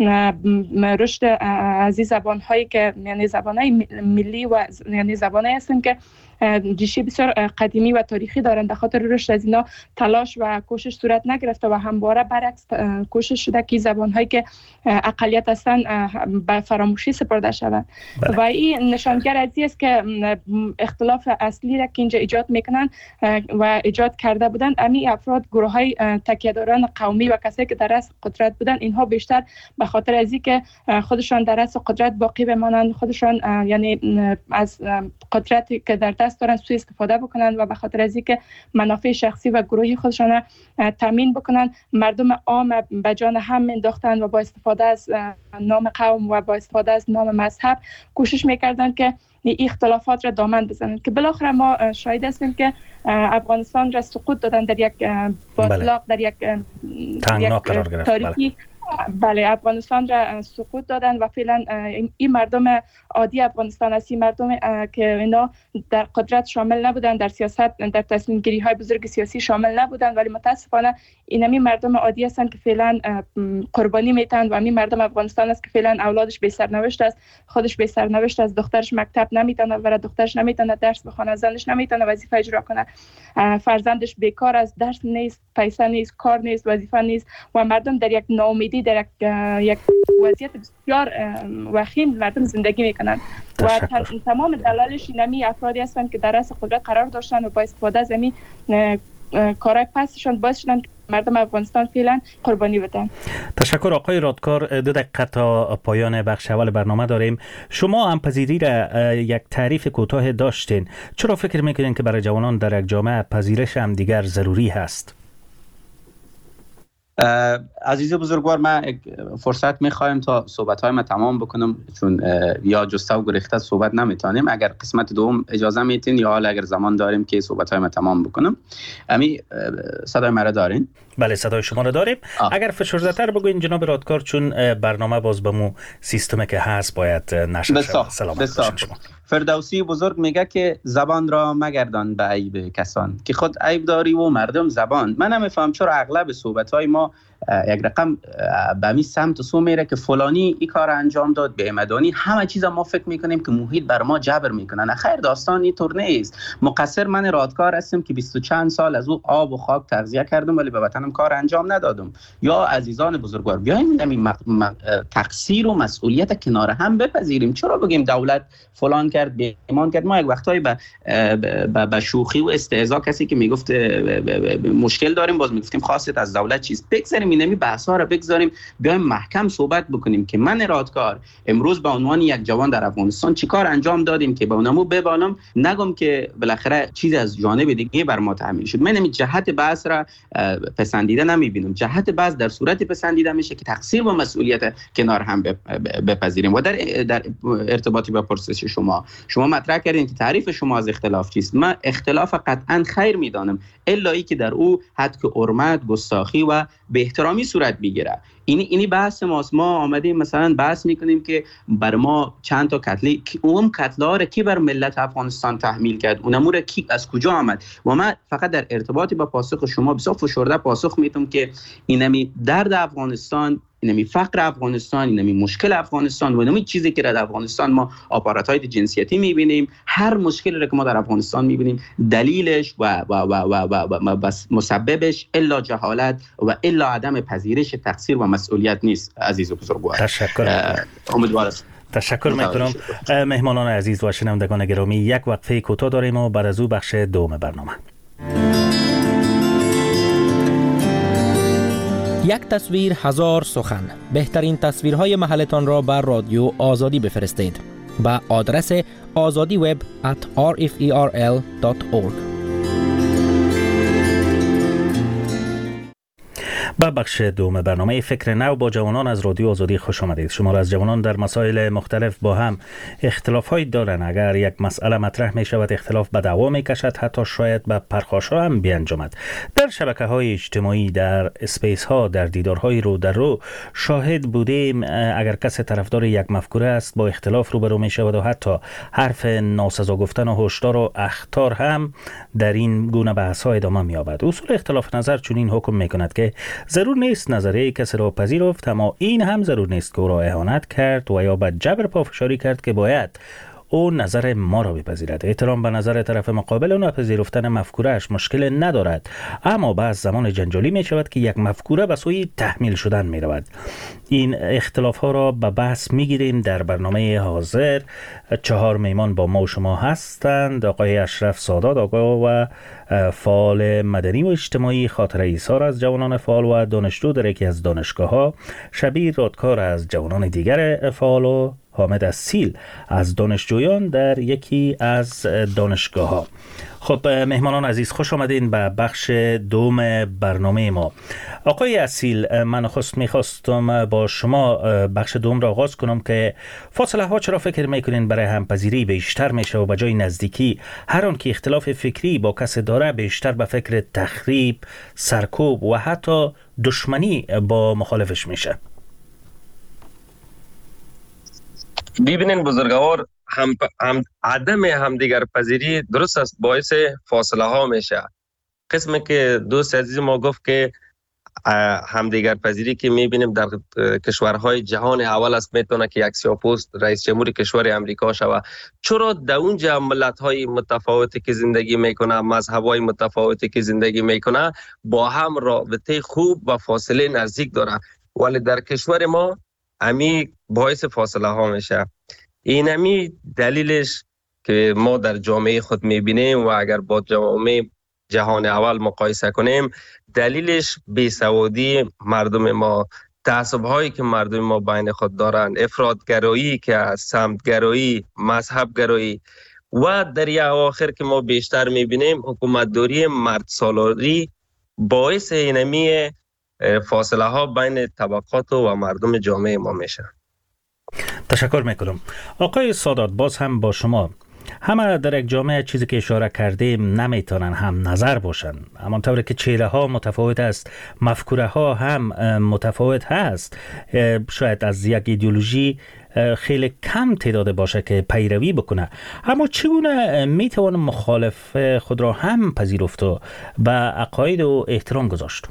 رشد از این زبان‌هایی که یعنی زبان‌های ملی و یعنی زبان‌هایی هستند که ریشه بسیار قدیمی و تاریخی دارند، به خاطر رشد از اینا تلاش و کوشش صورت نگرفته و همواره برعکس کوشش شده که زبان‌هایی که اقلیت هستند به فراموشی سپرده شوند. و این نشانگر از است که اختلاف اصلی را که اینجا ایجاد میکنن و ایجاد کرده بودند امی افراد، گروه‌های تکیه‌داران قومی و کسایی که در رأس قدرت بودند، اینها بیشتر به خاطر از اینکه خودشان در رأس قدرت باقی بمانند، خودشان یعنی از قدرتی که در دست دارن سوء استفاده بکنن و به خاطر از اینکه منافع شخصی و گروهی خودشان تامین بکنن، مردم عام به جان هم انداختن و با استفاده از نام قوم و با استفاده از نام مذهب کوشش میکردن که این اختلافات را دامن بزنند که بالاخره ما شاهد هستیم که افغانستان را سقوط دادن در یک باطلاق، در یک تاریکی. بله، افغانستان را سقوط دادن و فعلا این مردم عادی افغانستان است، این مردم که اینا در قدرت شامل نبودن، در سیاست، در تصمیم گیری های بزرگ سیاسی شامل نبودن، ولی متاسفانه این مردم عادی هستند که فعلا قربانی میتن و این مردم افغانستان است که فعلا اولادش بی سرنوشت است، خودش بی سرنوشت است، دخترش مکتب نمیتونه بره، دخترش نمیتونه درس بخونه، زنش نمیتونه وظیفه اجرا کنه، فرزندش بیکار است، درس نیست، پیسه نیست، کار نیست، وظیفه نیست و مردم در یک ناامیدی، در یک وضعیت بسیار وخیم مردم زندگی میکنن و تمام دلایلش اینمی افرادی هستند که در رأس قدرت قرار داشتن و با استفاده از این کارهای پسشان باعث شدن مردم افغانستان فعلا قربانی بدن. تشکر آقای رادکار. 2 دقیقه تا پایان بخش اول برنامه داریم. شما همپذیری را یک تعریف کوتاه داشتین، چرا فکر میکنین که برای جوانان در یک جامعه پذیرش هم دیگر ضروری هست؟ عزیز بزرگوار، من فرصت میخوایم تا صحبت‌های ما تمام بکنم، چون یا جسته و گریخته صحبت نمیتونیم. اگر قسمت دوم اجازه میتین یا حالا اگر زمان داریم که صحبت‌های ما تمام بکنم. امی صدای مرا دارین؟ بله، صدای شما را داریم. اگر فشرده‌تر بگوین جناب رادکار، چون برنامه باز به مو سیستمی که هست باید نشر شود. سلام علیکم شما. فردوسی بزرگ میگه که زبان را مگردان به عیب کسان که خود عیب داری و مردم زبان. من نمیفهم چرا اغلب صحبت‌های ما یک رقم به می سمت سو میره که فلانی این کار انجام داد، به مدانی همه چیز ما فکر میکنیم که محیط بر ما جبر میکنن. خیر، داستان اینطور نیست. مقصر من رادکار هستم که 20 چند سال از او آب و خاک تغذیه کردم ولی به وطنم کار انجام ندادم. یا عزیزان بزرگوار، بیایم این تقصیر و مسئولیت کنار هم بپذیریم. چرا بگیم دولت فلان کرد، ایمان کرد؟ ما یک وقتایی به شوخی و استهزا کسی که میگفت مشکل داریم باز میگفتیم خواستید از دولت چیز بگذاریم اینمی بحث‌ها رو بگذاریم، بیایم محکم صحبت بکنیم که من ارادکار امروز به عنوان یک جوان در افغانستان چیکار انجام دادیم که به اونمو ببالم، نگم که بالاخره چیزی از جانب دیگه بر ما تحمیل شد. من این جهت بحث را پسندیده نمیبینم. جهت بحث در صورت پسندیده میشه که تقصیر و مسئولیت کنار هم بپذیریم. و در ارتباطی با پرسش شما مطرح کردین که تعریف شما از اختلاف چیست. من اختلاف قطعا خیر میدانم، الا ای که در او حد که حرمت، گستاخی و به احترامی صورت بگیره. اینی بحث ماست. ما آمدیم مثلا بحث میکنیم که بر ما چند تا کتله، اون کتله‌ها را کی بر ملت افغانستان تحمیل کرد، اونمو را کی از کجا آمد. و من فقط در ارتباطی با پاسخ شما بسیار فشرده پاسخ میتونم که اینمی درد افغانستان، اینمی فقر افغانستان، اینمی مشکل افغانستان و اینمی چیزی که در افغانستان ما آپارتاید جنسیتی میبینیم، هر مشکلی را که ما در افغانستان میبینیم دلیلش و مسببش الا جهالت و الا عدم پذیرش تقصیر و مسئولیت نیست. عزیز و بزرگوار، تشکر میکنم. مهمانان عزیز و شنوندگان گرامی، یک وقفه کوتاه داریم و بعد از او بخش دوم برنامه. یک تصویر هزار سخن. بهترین تصویرهای محلتان را بر رادیو آزادی بفرستید به آدرس azadiweb@rferl.org. به بخش دوم برنامه فکر نو با جوانان از رادیو آزادی خوش آمدید. شمار از جوانان در مسائل مختلف با هم اختلاف‌هایی دارند. اگر یک مسئله مطرح می شود اختلاف به دعوا می کشد، حتی شاید به پرخاش‌ها هم بیانجامد. در شبکه‌های اجتماعی، در اسپیس ها، در دیدارهای رو در رو شاهد بودیم اگر کسی طرفدار یک مفکوره است با اختلاف روبرو می شود و حتی حرف ناسزا گفتن و هشدار و اخطار هم در این گونه بحث‌ها ادامه می‌یابد. اصول اختلاف نظر چنین حکم می‌کند که ضرور نیست نظریه کسی را پذیرفت، اما این هم ضرور نیست که او را اهانت کرد و یا به جبر پافشاری کرد که باید او نظر ما را بپذیرد. احترام به نظر طرف مقابل و نپذیرفتن مفکوره‌اش مشکل ندارد، اما بعض زمان جنجالی می شود که یک مفکوره به سوی تحمیل شدن می رود. این اختلاف ها را به بحث می گیریم در برنامه حاضر. 4 میمان با ما و شما هستند: آقای اشرف سادات، آقای و فعال مدنی و اجتماعی، خاطر ایثار از جوانان فعال و دانشجو در یکی از دانشگاه ها، شبیر رادکار از جوانان دیگر فعال و حامد اصیل از دانشجویان در یکی از دانشگاه ها. خب مهمانان عزیز، خوش آمدین به بخش دوم برنامه ما. آقای اصیل، من میخواستم با شما بخش دوم را آغاز کنم که فاصله ها چرا فکر میکنین برای همپذیری بیشتر میشه و بجای نزدیکی هر آن که اختلاف فکری با کس داره بیشتر به فکر تخریب، سرکوب و حتی دشمنی با مخالفش میشه؟ ببینین بزرگوار، عدم همدیگر پذیری درست است باعث فاصله ها میشه. قسمی که دوست عزیز ما گفت که همدیگر پذیری که میبینیم در کشورهای جهان اول است، میتونه که یک سیاه‌پوست رئیس جمهور کشور امریکا شود. چرا در اونجا ملت‌های متفاوتی که زندگی میکنه، مذهب‌های متفاوتی که زندگی میکنه، با هم رابطه خوب و فاصله نزدیک داره، ولی در کشور ما امی باعث فاصله ها میشه. این امی دلیلش که ما در جامعه خود میبینیم و اگر با جامعه جهان اول مقایسه کنیم، دلیلش بیسوادی مردم ما، تعصب هایی که مردم ما بین خود دارن، افراطگرایی که سمتگرایی، مذهبگرایی و در اواخر که ما بیشتر میبینیم حکومتداری مرد سالاری باعث اینمی فاصله ها بین طبقات و مردم جامعه ما میشه. تشکر میکنم. آقای سادات، باز هم با شما. همه در یک جامعه چیزی که اشاره کردیم نمیتونن هم نظر باشن، اما طوری که چهره ها متفاوت است، مفکوره ها هم متفاوت هست. شاید از یک ایدئولوژی خیلی کم تعداد باشه که پیروی بکنه، اما چگونه میتوان مخالف خود را هم پذیرفت و به عقاید و احترام گذاشت؟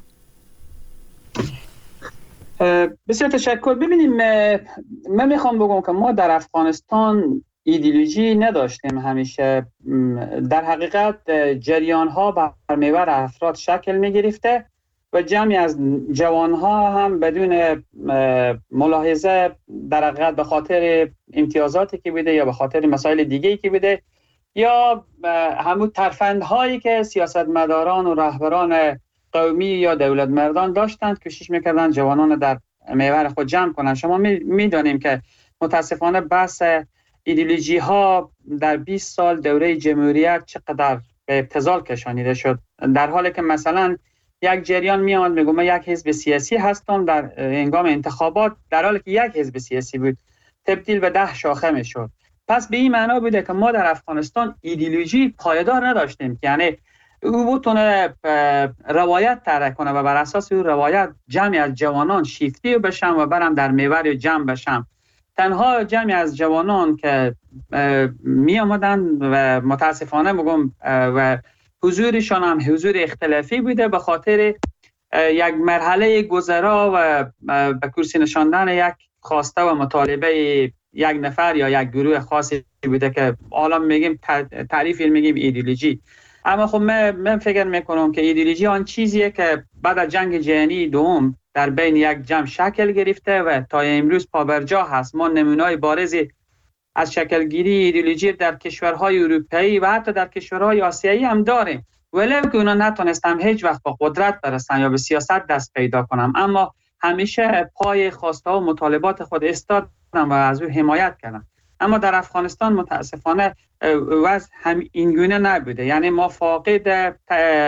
بسیار تشکر. ببینیم، من میخوام بگم که ما در افغانستان ایدئولوژی نداشتیم. همیشه در حقیقت جریان ها بر محور افراد شکل میگرفته و جمعی از جوان ها هم بدون ملاحظه در حقیقت به خاطر امتیازاتی که بوده یا به خاطر مسائل دیگه‌ای که بوده یا همون ترفندهایی که سیاستمداران و رهبران قومی یا دولت مردان داشتند کوشش میکردند جوانان در محور خود جمع کنند. شما میدانیم که متاسفانه بحث ایدئولوژی ها در 20 سال دوره جمهوریت چقدر به ابتذال کشانیده شد، در حالی که مثلا یک جریان میاد میگه من یک حزب سیاسی هستم در هنگام انتخابات، در حالی که یک حزب سیاسی بود تبدیل به 10 شاخه میشد. پس به این معنا بوده که ما در افغانستان ایدئولوژی پایدار نداشتیم، یعنی او بتونه روایت طرح کنه و بر اساس او روایت جمعی از جوانان شیفتی بشن و برم در محور جمع بشن. تنها جمعی از جوانان که می آمدن و متاسفانه میگم و حضورشان هم حضور اختلافی بوده به خاطر یک مرحله گذرا و به کرسی نشاندن یک خواسته و مطالبه یک نفر یا یک گروه خاصی بوده که حالا میگیم تعریف میگیم ایدئولوژی. اما خب من فکر میکنم که ایدئولوژی آن چیزیه که بعد از جنگ جهانی دوم در بین یک جمع شکل گرفته و تا امروز پابرجا هست. ما نمونه‌های بارزی از شکلگیری ایدئولوژی در کشورهای اروپایی و حتی در کشورهای آسیایی هم داریم، ولی که اونا نتونستن هیچ وقت با قدرت برسن یا به سیاست دست پیدا کنن، اما همیشه پای خواسته و مطالبات خود ایستادن و از او حمایت کردن. اما در افغانستان متاسفانه وضع هم اینگونه نبوده، یعنی ما فاقد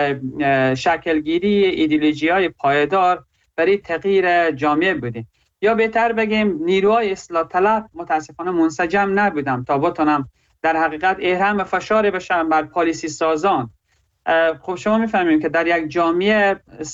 شکلگیری ایدئولوژی‌های پایدار برای تغییر جامعه بودیم، یا بهتر بگیم نیروهای اصلاح طلب متاسفانه منسجم نبودم تا بتونم در حقیقت احرام فشار بشم بر پالیسی سازان. خب شما میفهمیم که در یک جامعه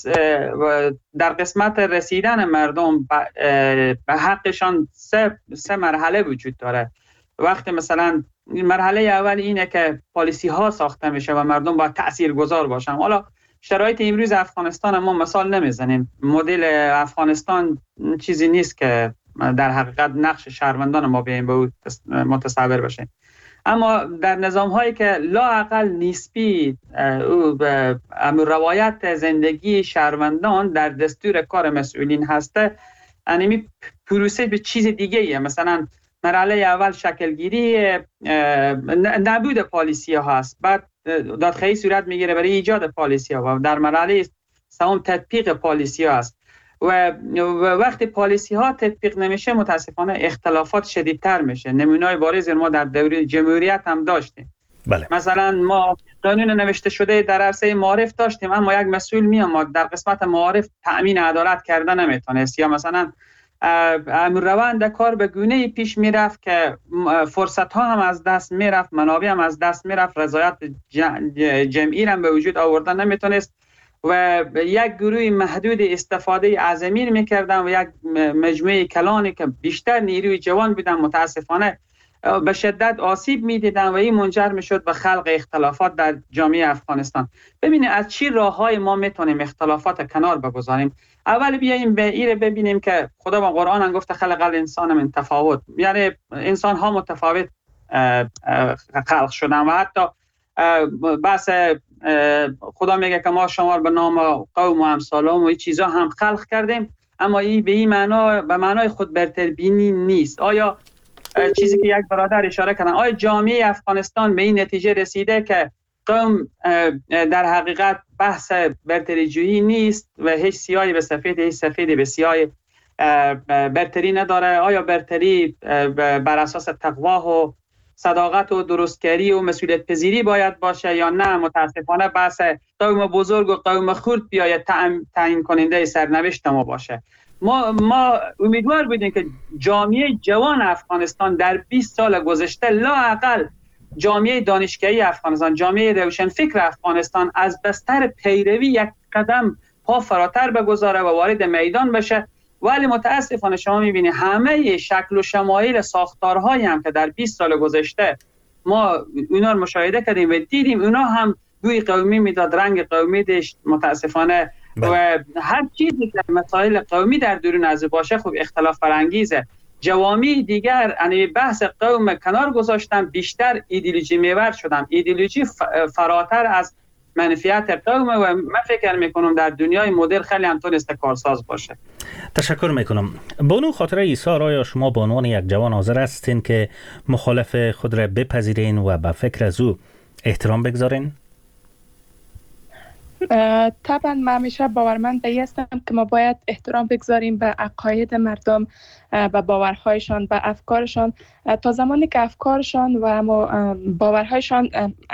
در قسمت رسیدن مردم به حقشان سه مرحله وجود داره. وقتی مثلا مرحله اول اینه که پالیسی ها ساخته میشه و مردم باید تاثیرگذار باشن. حالا شرایط امروز افغانستان ما مثال نمیزنیم، مدل افغانستان چیزی نیست که در حقیقت نقش شهروندان ما به او متصور بشه، اما در نظام هایی که لااقل نسبی روایت زندگی شهروندان در دستور کار مسئولین هسته، یعنی پروسه به چیز دیگه ایه. مثلا مرحله اول شکلگیری نبود پالیسی ها هست، بعد دادخواهی صورت میگیره برای ایجاد پالیسی ها و در مرحله سوم تطبیق پالیسی ها هست و وقتی پالیسی ها تطبیق نمیشه متاسفانه اختلافات شدیدتر میشه. نمونه‌های بارز ما در دوره جمهوریت هم داشتیم. بله. مثلا ما قانون نوشته شده در عرصه معارف داشتیم، اما یک مسئول میاد در قسمت معارف تأمین عدالت کرده نمیتونست، یا مثلا روند کار به گونه‌ای پیش میرفت که فرصت ها هم از دست میرفت، منابع هم از دست میرفت، رضایت جمعی هم به وجود آوردن نمیتونست و یک گروه محدود استفاده از امیر میکردن و یک مجموعه کلانی که بیشتر نیروی جوان بودن متاسفانه به شدت آسیب میدیدن و این منجر میشد به خلق اختلافات در جامعه افغانستان. ببینید از چی راههای ما میتونیم اختلافات کنار بگذاریم. اول بیاییم به ایره ببینیم که خدا با قرآن هم گفته خلق الانسان من تفاوت، یعنی انسان ها متفاوت خلق شدن و حتی بحث خدا میگه که ما شما به نام قوم و امثالهم و این چیزا هم خلق کردیم، اما این به این معنا به معنای خود برتربینی نیست. آیا چیزی که یک برادر اشاره کردن، آیا جامعه افغانستان به این نتیجه رسیده که قوم در حقیقت بحث برتریجویی نیست و هیچ سیاهی به سفید هیچ سفیدی به سیاه برتری نداره؟ آیا برتری بر اساس تقوا و صداقت و درستکاری و مسئولیت پذیری باید باشه یا نه متاسفانه بحث قوم بزرگ و قوم خرد بیاید تعیین کننده سرنوشت ما باشه؟ ما امیدوار بودیم که جامعه جوان افغانستان در 20 سال گذشته لااقل جامعه دانشگاهی افغانستان، جامعه روشنفکر افغانستان از بستر پیروی یک قدم پا فراتر بگذاره و وارد میدان بشه، ولی متاسفانه شما میبینید همه شکل و شمایل ساختارهایی هم که در 20 سال گذشته ما اونا رو مشاهده کردیم و دیدیم اونا هم بوی قومی میداد، رنگ قومی داشت متاسفانه و هر چیزی که مسائل قومی در درون از باشه خب اختلاف فرانگیزه. جوامع دیگر یعنی بحث قوم کنار گذاشتن، بیشتر ایدئولوژی محور شدن، ایدئولوژی فراتر از منفعت قوم و من فکر میکنم در دنیای مدرن خیلی هم تونست کارساز باشه. تشکر میکنم. بانو خاطره ایثار، آیا شما به عنوان یک جوان حاضر هستین که مخالف خود را بپذیرین و به فکر از او احترام بگذارین؟ طبعا من همیشه باورمند به این هستم که ما باید احترام بگذاریم به عقاید مردم، به باورهایشان، به افکارشان، تا زمانی که افکارشان و باورهایشان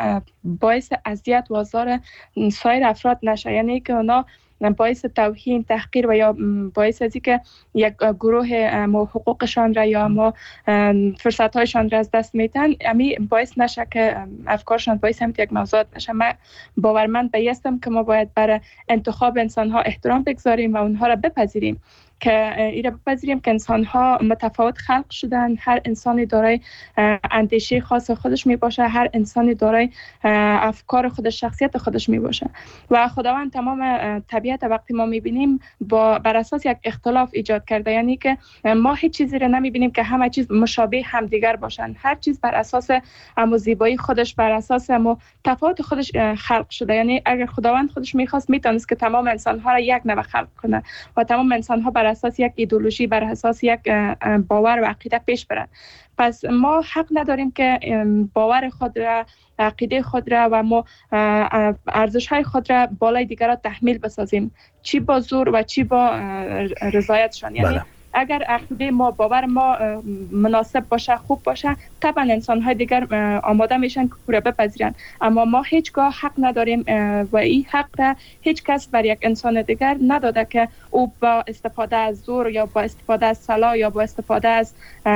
باعث اذیت و آزار سایر افراد نشه، یعنی که اونا باعث توهین، تحقیر و یا باعث از اینکه یک گروه ما حقوقشان را یا ما فرصت‌هایشان را از دست میدن، امی باعث نشه که افکارشان باعث همین یک موضوع نشه. من باورمند به این هستم که ما باید برای انتخاب انسان‌ها احترام بگذاریم و اونها را بپذیریم، که ایره بپذیریم که انسان‌ها متفاوت خلق شدن. هر انسانی دارای اندیشه خاص خودش می باشه، هر انسانی دارای افکار خودش، شخصیت خودش می باشه و خداوند تمام طبیعت وقتی ما می بینیم بر اساس یک اختلاف ایجاد کرده، یعنی که ما هیچ چیزی رو نمی بینیم که همه چیز مشابه همدیگر باشن. هر چیز بر اساس زیبایی خودش، بر اساس تفاوت خودش خلق شده. یعنی اگر خداوند خودش می‌خواست میتونست که تمام انسان‌ها را یک نوع خلق کنه و تمام انسان‌ها بر اساس یک ایدئولوژی، بر اساس یک باور و عقیده پیش برن. پس ما حق نداریم که باور خود را، عقیده خود را و ما ارزش‌های خود را بالای دیگران تحمیل بسازیم، چی با زور و چی با رضایتشان. یعنی اگر عقیده ما، باور ما مناسب باشه، خوب باشه، طبعا انسان‌های دیگر آماده میشن که او را بپذیرن. اما ما هیچگاه حق نداریم و این حق را هیچ کس بر یک انسان دیگر نداده که او با استفاده از زور یا با استفاده از سلاح یا با استفاده از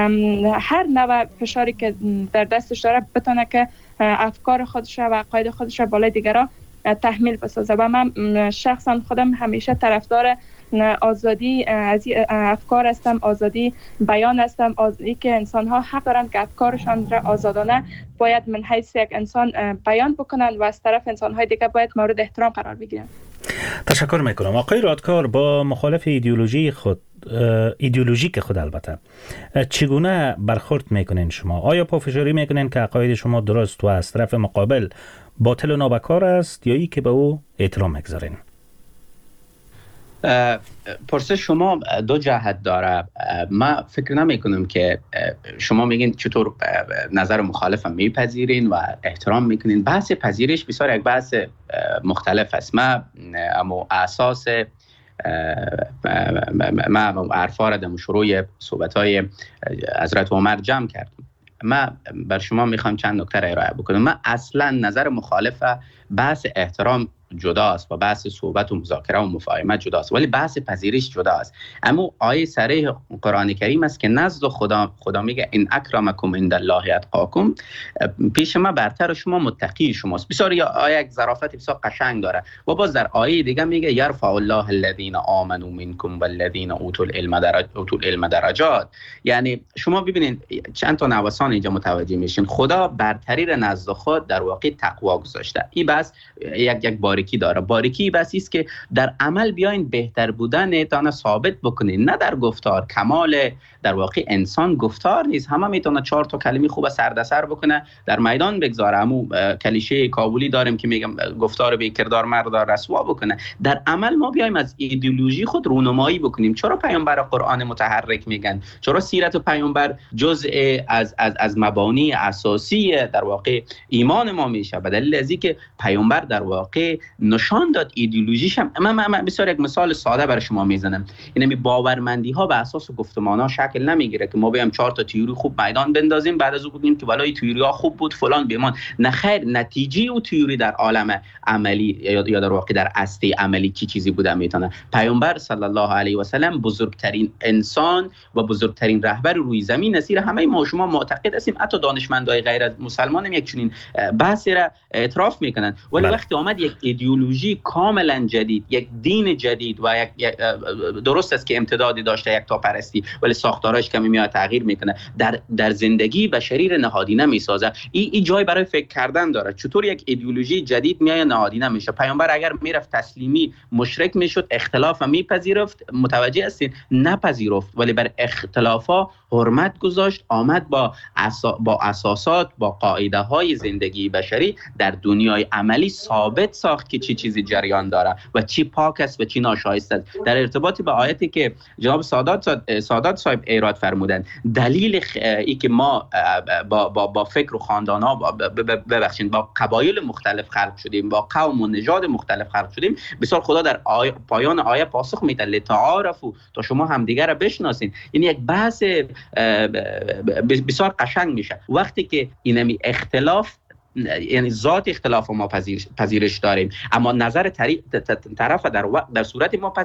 هر نوع فشاری که در دستش داره بتونه که افکار خودش و عقاید خودش را بالای دیگران تحمیل بسازه. و من شخصا خودم همیشه طرفدار آزادی از افکار هستم، آزادی بیان هستم، آزادی که انسان ها حق دارند که افکارشان را آزادانه باید من حیث یک انسان بیان بکنن و از طرف انسان های دیگه باید مورد احترام قرار بگیرن. تشکر میکنم. آقای رادکار، با مخالف ایدئولوژیک خود البته چگونه برخورد میکنین شما؟ آیا پافشاری میکنین که عقاید شما درست و از طرف مقابل باطل و نابکار است یا ای که به او احترام میگذارین؟ پرسش شما دو جهت داره. من فکر نمی کنم که شما میگین چطور نظر مخالفم میپذیرین و احترام میکنین. بحث پذیرش بسیار یک بحث مختلف است. من اما اساس من عرفا را در شروع صحبت‌های حضرت عمر جمع کردم. من بر شما میخوام چند نکته را ارائه بکنم. من اصلا نظر مخالفه بحث احترام جداست و بحث صحبت و مذاکره و مفاهمت جداست، ولی بحث پذیرش جداست. اما آیه صریح قرآن کریم است که نزد خدا میگه ان اکرمکم عند الله اتقاکم، پیش ما برتر شما متقی شماست. بسیار آیه یک ظرافت بسیار قشنگ داره. و باز در آیه دیگه میگه یرفع الله الذین آمنوا منکم والذین اوتوا العلم درجات. یعنی شما ببینید چند تا نوسان اینجا متوجه میشین. خدا برتری را نزد خود در واقع تقوا گذاشته. این بس یک باریکی داره. باریکی بس است که در عمل بیاین بهتر بودن تان ثابت بکنین، نه در گفتار. کمال در واقع انسان گفتار نیست. همه میتونه 4 تا کلمه خوب سردسر بکنه در میدان بگذاره. همون کلیشه کابلی داریم که میگم گفتار بی کردار مرد رسوا بکنه. در عمل ما بیایم از ایدئولوژی خود رونمایی بکنیم. چرا پیامبر قرآن متحرک میگن؟ چرا سیرت پیامبر جزء از مبانی اساسی در واقع ایمان ما میشه؟ به دلیل از اینکه پیامبر در واقع نشان داد ایدئولوژیش هم. من بسیار یک مثال ساده برای شما میزنم. یعنی باورمندی ها به اساس گفتمان ها شکل نمیگیره که ما بیام 4 تا تئوری خوب میدان بندازیم بعد از اون بگیم که والای تئوری ها خوب بود فلان بیمان. نه خیر، نتیجه او تئوری در عالم عملی یا در واقع در هسته عملی کی چیزی بوده میتونه. پیامبر صلی الله علیه و سلم بزرگترین انسان و بزرگترین رهبر روی زمین است. همه ما شما معتقد هستیم، حتی دانشمندای غیر از مسلمان هم یک چنین بحثی را اعتراف میکنن. ولی وقتی آمد یک ایدئولوژی کاملا جدید، یک دین جدید و یک درست است که امتدادی داشته یک تاپرستی، ولی ساختارش کمی میاد تغییر میکنه، در زندگی بشری نهادینه میسازه. این جای برای فکر کردن داره. چطور یک ایدئولوژی جدید میاد نهادینه میشه؟ پیامبر اگر میرفت تسلیمی مشرک میشد، اختلاف میپذیرفت، متوجه هستین؟ نپذیرفت، ولی بر اختلافا حرمت گذاشت، آمد با اساسات، با قاعده های زندگی بشری در دنیای عملی ثابت ساخت که چی چیزی جریان داره و چی پاک است و چی ناشایسته است. در ارتباط به آیتی که جناب سادات صاحب ایراد فرمودند، دلیل ای که ما با فکر و خاندان‌ها ببخشید با قبایل مختلف خلق شدیم، با قوم و نژاد مختلف خلق شدیم، بسیار خدا در پایان آیه پاسخ میده لتعارفوا، تا شما همدیگر را بشناسین. این یک بحث بسیار قشنگ میشه وقتی که اینمی اختلاف، یعنی ذات اختلاف ما پذیرش داریم، اما نظر طرف در صورت ما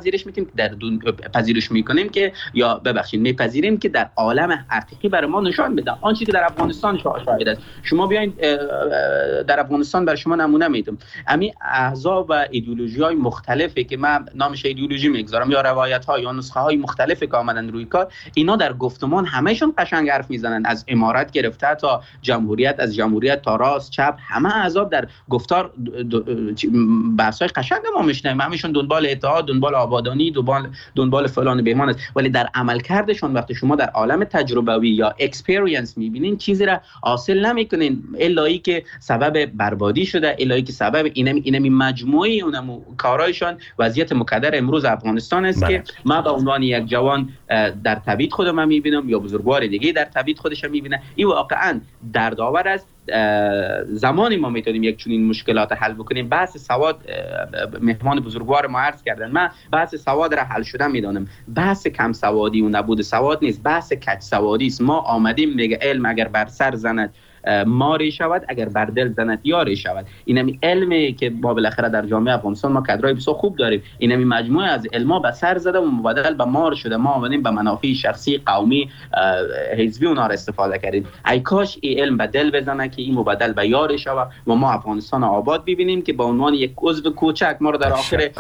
پذیرش میکنیم که یا ببخشید میپذیریم که در عالم حقیقی برای ما نشان بده آنچه که در افغانستان شاهد است. شما بیاین در افغانستان برای شما نمونه میدم، امی احزاب و ایدئولوژی های مختلفی که من نامش ایدئولوژی میگذارم یا روایت ها یا نسخه های مختلفی که آمدن روی کار، اینا در گفتمان همهشون قشنگ حرف میزنن، از امارت گرفته تا جمهوریت، از جمهوریت تا راست چپ، همه احزاب در گفتار بحث‌های قشنگ ما میشنیم، همشون دنبال اتحاد، دنبال آبادانی، دنبال فلان بهمان است، ولی در عملکردشون وقتی شما در عالم تجربوی یا اکسپریانس میبینین چیزی را حاصل نمیکنین، الایی که سبب بربادی شده، الایی که سبب اینمی مجموعه اونم کارایشان وضعیت مکدر امروز افغانستان است که ما به عنوان یک جوان در تبعید خودم میبینم یا بزرگوار دیگه در تبعید خودش میبینه. این واقعا دردآور است. زمانی ما میتونیم یک چنین مشکلات حل بکنیم. بحث سواد، مهمان بزرگوار ما عرض کردن، من بحث سواد را حل شده میدانم. بحث کم سوادی و نبود سواد نیست، بحث کج سوادی است. ما آمدیم میگه علم اگر بر سر زند ماری شود، اگر بر دل زند یاری شود. اینمی علمی که ما بالاخره در جامعه افغانستان ما کادرای بسیار خوب داریم، اینمی مجموعه از علما به سر زده و مبادل به مار شده. ما آمدیم به منافع شخصی، قومی، حزبی اونا را استفاده کردیم. ای کاش این علم به دل بزنه که این مبادل به یاری شود و ما افغانستان آباد ببینیم که به عنوان یک عضو کوچک ما را در آخر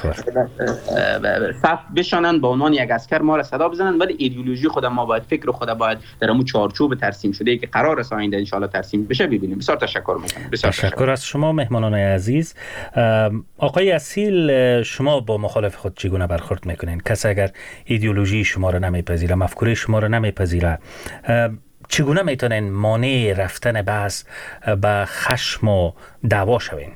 صف بشانن، به عنوان یک عسکر ما را صدا بزنن، ولی ایدئولوژی خود ما باید، فکر خود باید در همون چارچوب ترسیم شده که قرار است آینده ان شاء الله ترسیم بشه ببینیم. بسیار تشکر میکنم. تشکر از شما مهمانان عزیز. آقای اصیل، شما با مخالف خود چگونه برخورد میکنین؟ کسی اگر ایدئولوژی شما را نمیپذیره، مفکوره شما را نمیپذیره، چگونه میتونین مانع رفتن بحث به خشم و دعوا شوین؟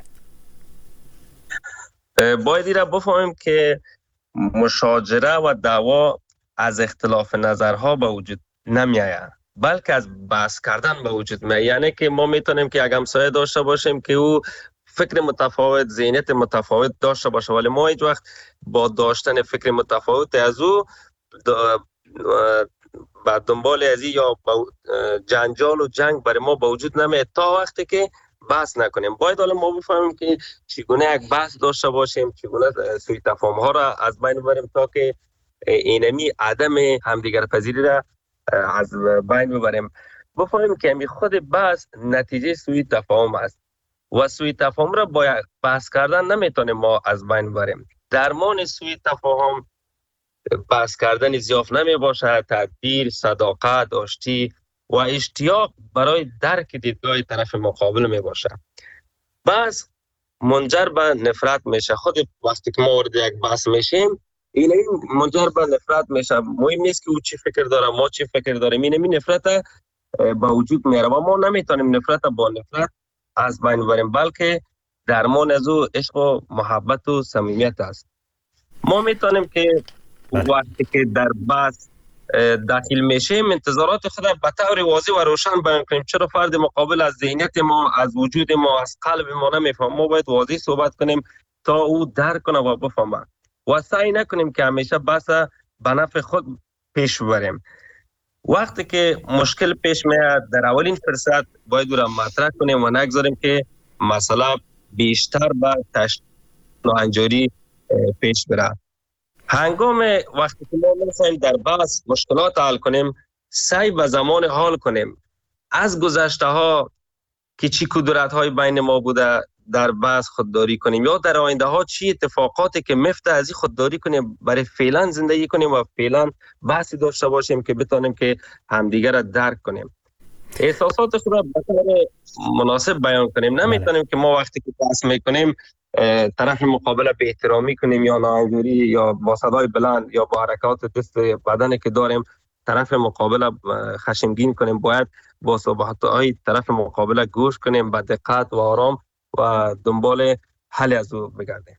باید را بفهمیم که مشاجره و دعوا از اختلاف نظرها به وجود نمیآید، بلکه از بحث کردن به وجود میاد. یعنی که ما میتونیم که یک همسایه داشته باشیم که او فکر متفاوت، ذهنیت متفاوت داشته باشه، ولی ما هیچ وقت با داشتن فکر متفاوت از او با دنبال ازی یا جنجال و جنگ برای ما به وجود نمیاد تا وقتی که بحث نکنیم. باید حالا ما بفهمیم که چگونه یک بحث داشته باشیم، چگونه سوء تفاهم ها را از بین ببریم تا که اینمی عدم همدیگر پذیری را از بین ببریم. بفهمیم که همی خود بحث نتیجه سوء تفاهم است و سوء تفاهم را با بحث کردن نمیتونیم ما از بین ببریم. درمان سوء تفاهم بحث کردن زیاف نمی باشد، تدبیر، صداقت، آشتی و اشتیاق برای درک دیدگاه طرف مقابل می باشد. بحث منجر به نفرت میشه. خود وقتی که ما وارد یک بحث میشیم این منجر به نفرت میشه. مهم نیست که او چی فکر داره، ما چی فکر داریم، این نفرت به وجود میاره و ما نمیتونیم نفرت با نفرت از بین ببریم، بلکه درمان از او عشق و محبت و صمیمیت است. ما میتونیم که وقتی که در بحث داخل میشیم انتظارات خود به طور واضح و روشن بیان کنیم. چرا فرد مقابل از ذهنیت ما، از وجود ما، از قلب ما نمیفهم. ما باید واضح صحبت کنیم تا او درک کنه و بفهمه و سعی نکنیم که همیشه بحث به نفع خود پیش ببریم. وقتی که مشکل پیش میاد در اولین فرصت باید او را مطرح کنیم و نگذاریم که مسئله بیشتر به ناهنجاری پیش بره. هنگام وقتی که ما می‌خوایم در بحث مشکلات حل کنیم، سعی به زمان حال کنیم. از گذشته ها که چی کدورت های بین ما بوده در بحث خودداری کنیم، یا در آینده ها چی اتفاقاتی که میفته از این خودداری کنیم، برای فعلا زندگی کنیم و فعلا بحثی داشته باشیم که بتونیم که همدیگر را درک کنیم. احساسات خود را به طور مناسب بیان کنیم. نمیتونیم که ما وقتی که بحث میکنیم طرف مقابل به احترامی کنیم یا ناهنجاری یا با صدای بلند یا با حرکات دست بدنی که داریم طرف مقابل خشمگین کنیم، باید با صحبت‌های طرف مقابل گوش کنیم، با دقت و آرام و دنبال حل از او بگردیم.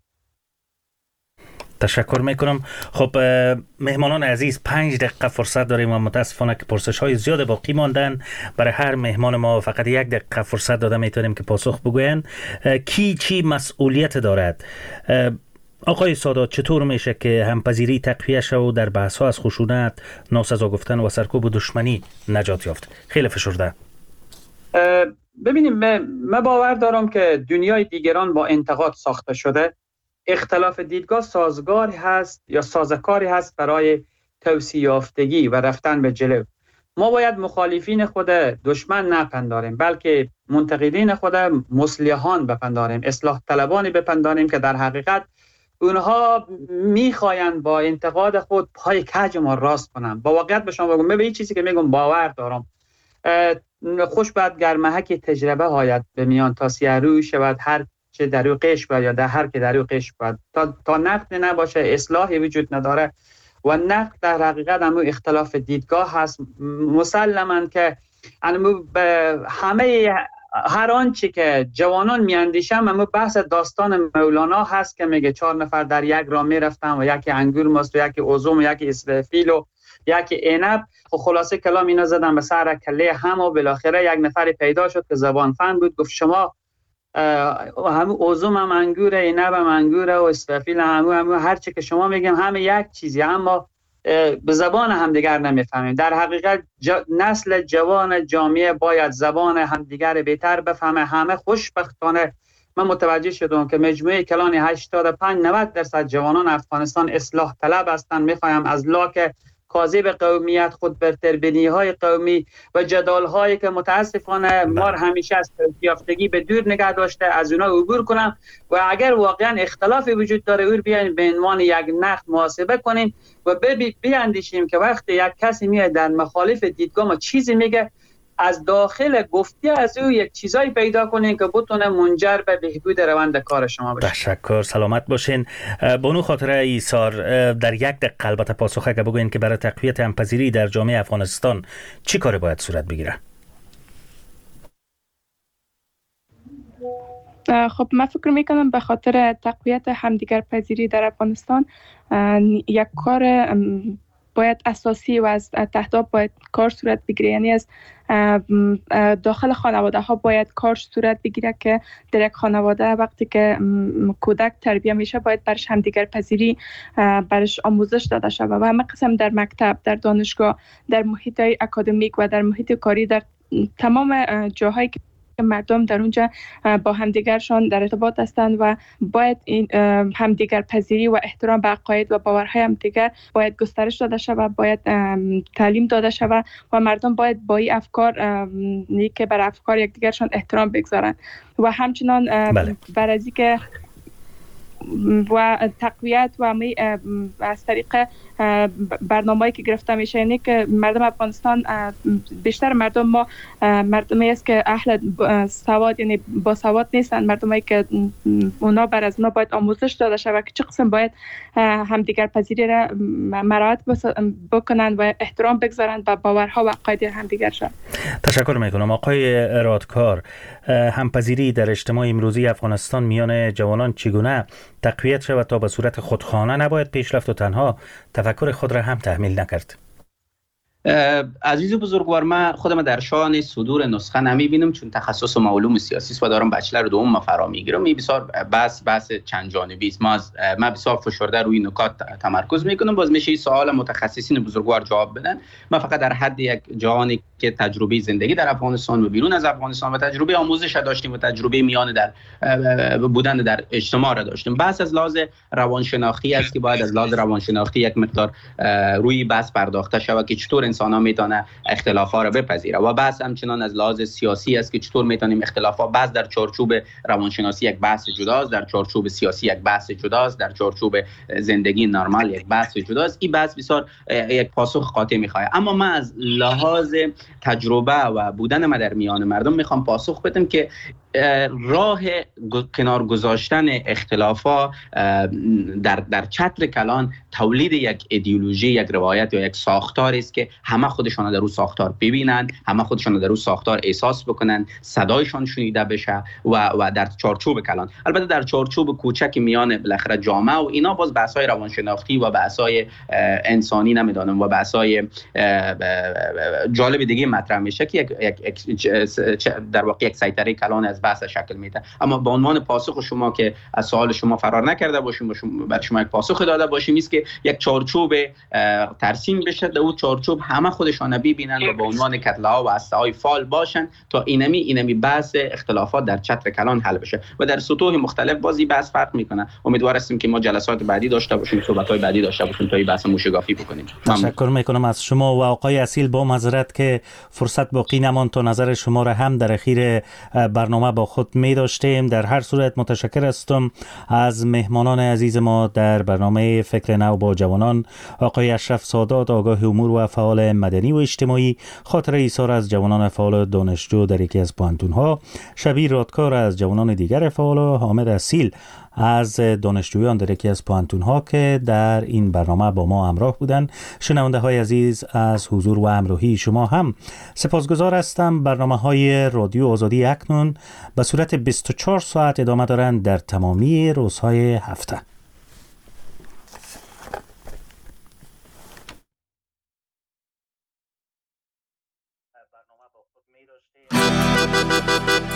تشکر میکنم. خب مهمانان عزیز 5 دقیقه فرصت داریم و متاسفانه که پرسش های زیاد باقی ماندن. برای هر مهمان ما فقط 1 دقیقه فرصت داده میتونیم که پاسخ بگوین. کی چی مسئولیت دارد؟ آقای سادات، چطور میشه که همپذیری تقویه شو در بحث ها از خشونت، ناسزا گفتن و سرکوب و دشمنی نجات یافت؟ خیلی فشرده. ببینیم، من باور دارم که دنیای دیگران با انتقاد ساخته شده. اختلاف دیدگاه سازگاری هست یا سازکاری هست برای توسعه یافتگی و رفتن به جلو. ما باید مخالفین خود دشمن نپنداریم، بلکه منتقدین خود مصلحان بپنداریم، اصلاح طلبانی بپنداریم که در حقیقت اونها میخواین با انتقاد خود پای کج ما راست کنن. با واقعیت به شما بگم، من به این چیزی که میگم باور دارم. خوش باید گرمهک تجربه هایت به میان تا سیارو شود هر چه در او قش باید یا در هر که در او قش باید تا نقد نباشه اصلاحی وجود نداره و نقد در حقیقت هم اختلاف دیدگاه هست. مسلماً که همه هر آنچه که جوانان میاندیشن، اما بحث داستان مولانا هست که میگه 4 نفر در یک راه میرفتن و یکی انگور ماست و یکی عزوم و یکی اسرافیل و یکی عنب. خلاصه کلام اینا زدن به سر کله هم و بالاخره یک نفر پیدا شد که زبان فن بود، گفت شما همون عزوم هم انگوره، عنب هم انگوره و اسرافیل هم هر چی که شما میگم همه یک چیزی، اما به زبان همدیگر نمیفهمیم. در حقیقت نسل جوان جامعه باید زبان همدیگر بهتر بفهمه. همه خوشبختانه من متوجه شدم که مجموعه کلان 85-90% جوانان افغانستان اصلاح طلب هستند، میخوایم از لاک کاذب قومیت، خودبرتربینی های قومی و جدال هایی که متاسفانه ما همیشه از یافتگی به دور نگه داشته از اونا عبور کنم و اگر واقعا اختلافی وجود داره او بیاین به عنوان یک نقد محاسبه کنیم و بیاندیشیم که وقتی یک کسی میاد در مخالف دیدگاه ما چیزی میگه، از داخل گفتی از او یک چیزایی پیدا کنین که بتونه منجر به بهبود روند کار شما بشه. تشکر، سلامت باشین. بانو خاطره ایثار، در 1 دقیقه البته پاسخ اگه بگوین که برای تقویت همپذیری در جامعه افغانستان چی کار باید صورت بگیره؟ خب من فکر میکنم به خاطر تقویت همدیگر پذیری در افغانستان یک کار باید اساسی و از تحت باید کار صورت بگیره، یعنی از داخل خانواده ها باید کار صورت بگیره که در یک خانواده وقتی که کودک تربیه میشه باید برش همدیگر پذیری برش آموزش داده شود و همه قسم در مکتب، در دانشگاه، در محیط اکادمیک و در محیط کاری، در تمام جاهایی که مردم در اونجا با همدیگرشان در ارتباط هستند و باید این همدیگر پذیری و احترام به عقاید و باورهای همدیگر باید گسترش داده شود، باید تعلیم داده شود و مردم باید با این افکار که بر افکار یکدیگرشان احترام بگذارند و همچنان بر از اینکه و تقویت و از طریق برنامه‌ای که گرفته میشه، یعنی که مردم افغانستان بیشتر مردم ما مردمی است که اهل سواد یعنی با سواد نیستن، مردمی که اونا بر از اونا باید آموزش داده شود که چه قسم باید همدیگر پذیری را مراعات بکنن و احترام بگذارن به باورها و عقاید همدیگرشان. تشکر میکنم. آقای رادکار، همپذیری در اجتماع امروزی افغانستان میان جوانان چگونه تقویت شود تا به صورت خودخانه نباید پیش رفت و تنها تفکر خود را هم تحمیل نکرد؟ عزیز بزرگوار، من خودم در شان صدور نسخه نمیبینم چون تخصصم علوم سیاسی است و دارم بچلر دوم فرا میگیرم. این بسیار بحث چند جانبی است. من بسیار فشرده روی نکات تمرکز میکنم، باز میشه این سوال متخصصین بزرگوار جواب بدن. من فقط در حد یک جهانی که تجربه زندگی در افغانستان و بیرون از افغانستان و تجربه آموزش داشتیم و تجربه میان در بودن در اجتماع را داشتیم. بحث از لحاظ روانشناختی است که باید از لحاظ روانشناختی یک مقدار روی بحث پرداخته شود که چطور انسان‌ها میتونه اختلاف‌ها را بپذیره و بحث همچنان از لحاظ سیاسی است که چطور میتونیم اختلافات بعض در چارچوب روانشناسی یک بحث جداست، در چارچوب سیاسی یک بحث جداست، در چارچوب زندگی نرمال یک بحث جداست. این بحث بسیار یک پاسخ قاطع می‌خواد. اما من از لحاظ تجربه و بودن ما در میان مردم میخوام پاسخ بدم که راه کنار گذاشتن اختلافا در چتر کلان تولید یک ایدئولوژی، یک روایت یا یک ساختار است که همه خودشان در اون ساختار ببینند، همه خودشان در اون ساختار احساس بکنند، صدایشان شنیده بشه و در چارچوب کلان، البته در چارچوب کوچک میان بالاخره جامعه و اینا باز بحث‌های روانشناختی و بحث‌های انسانی نمیدونم و بحث‌های جالب دیگه مطرح میشه که در واقع یک سیطره کلان از بحث شکل میده. اما به عنوان پاسخ شما که از سوال شما فرار نکرده باشیم برای شما یک پاسخ داده باشیم است که یک چارچوب ترسیم بشه، در اون چارچوب همه خودشان ببینن و به عنوان کتله‌ها و هسته‌های فعال باشن تا اینمی بحث اختلافات در چتر کلان حل بشه و در سطوح مختلف بازی بحث فرق میکنه. امیدوار هستیم که ما جلسات بعدی داشته باشیم، صحبت‌های بعدی داشته باشیم تا این بحث موشگافی بکنیم. تشکر میکنم از شما و آقای اصیل. با معذرت که فرصت باقی نماند تا نظر شما را هم در اخیر برنامه با خود می داشتیم. در هر صورت متشکر هستم از مهمانان عزیز ما در برنامه فکر نو با جوانان، آقای اشرف سادات، آگاه امور و فعال مدنی و اجتماعی، خاطر ایثار از جوانان فعال دانشجو در یکی از پوهنتون‌ها، شبیر رادکار از جوانان دیگر فعال و حامد اصیل از دانشجویان در یکی از پوهنتون‌ها که در این برنامه با ما همراه بودند. شنونده‌های عزیز از حضور و همراهی شما هم سپاسگزار هستم. برنامه‌های رادیو آزادی اکنون به صورت 24 ساعت ادامه دارند در تمامی روزهای هفته.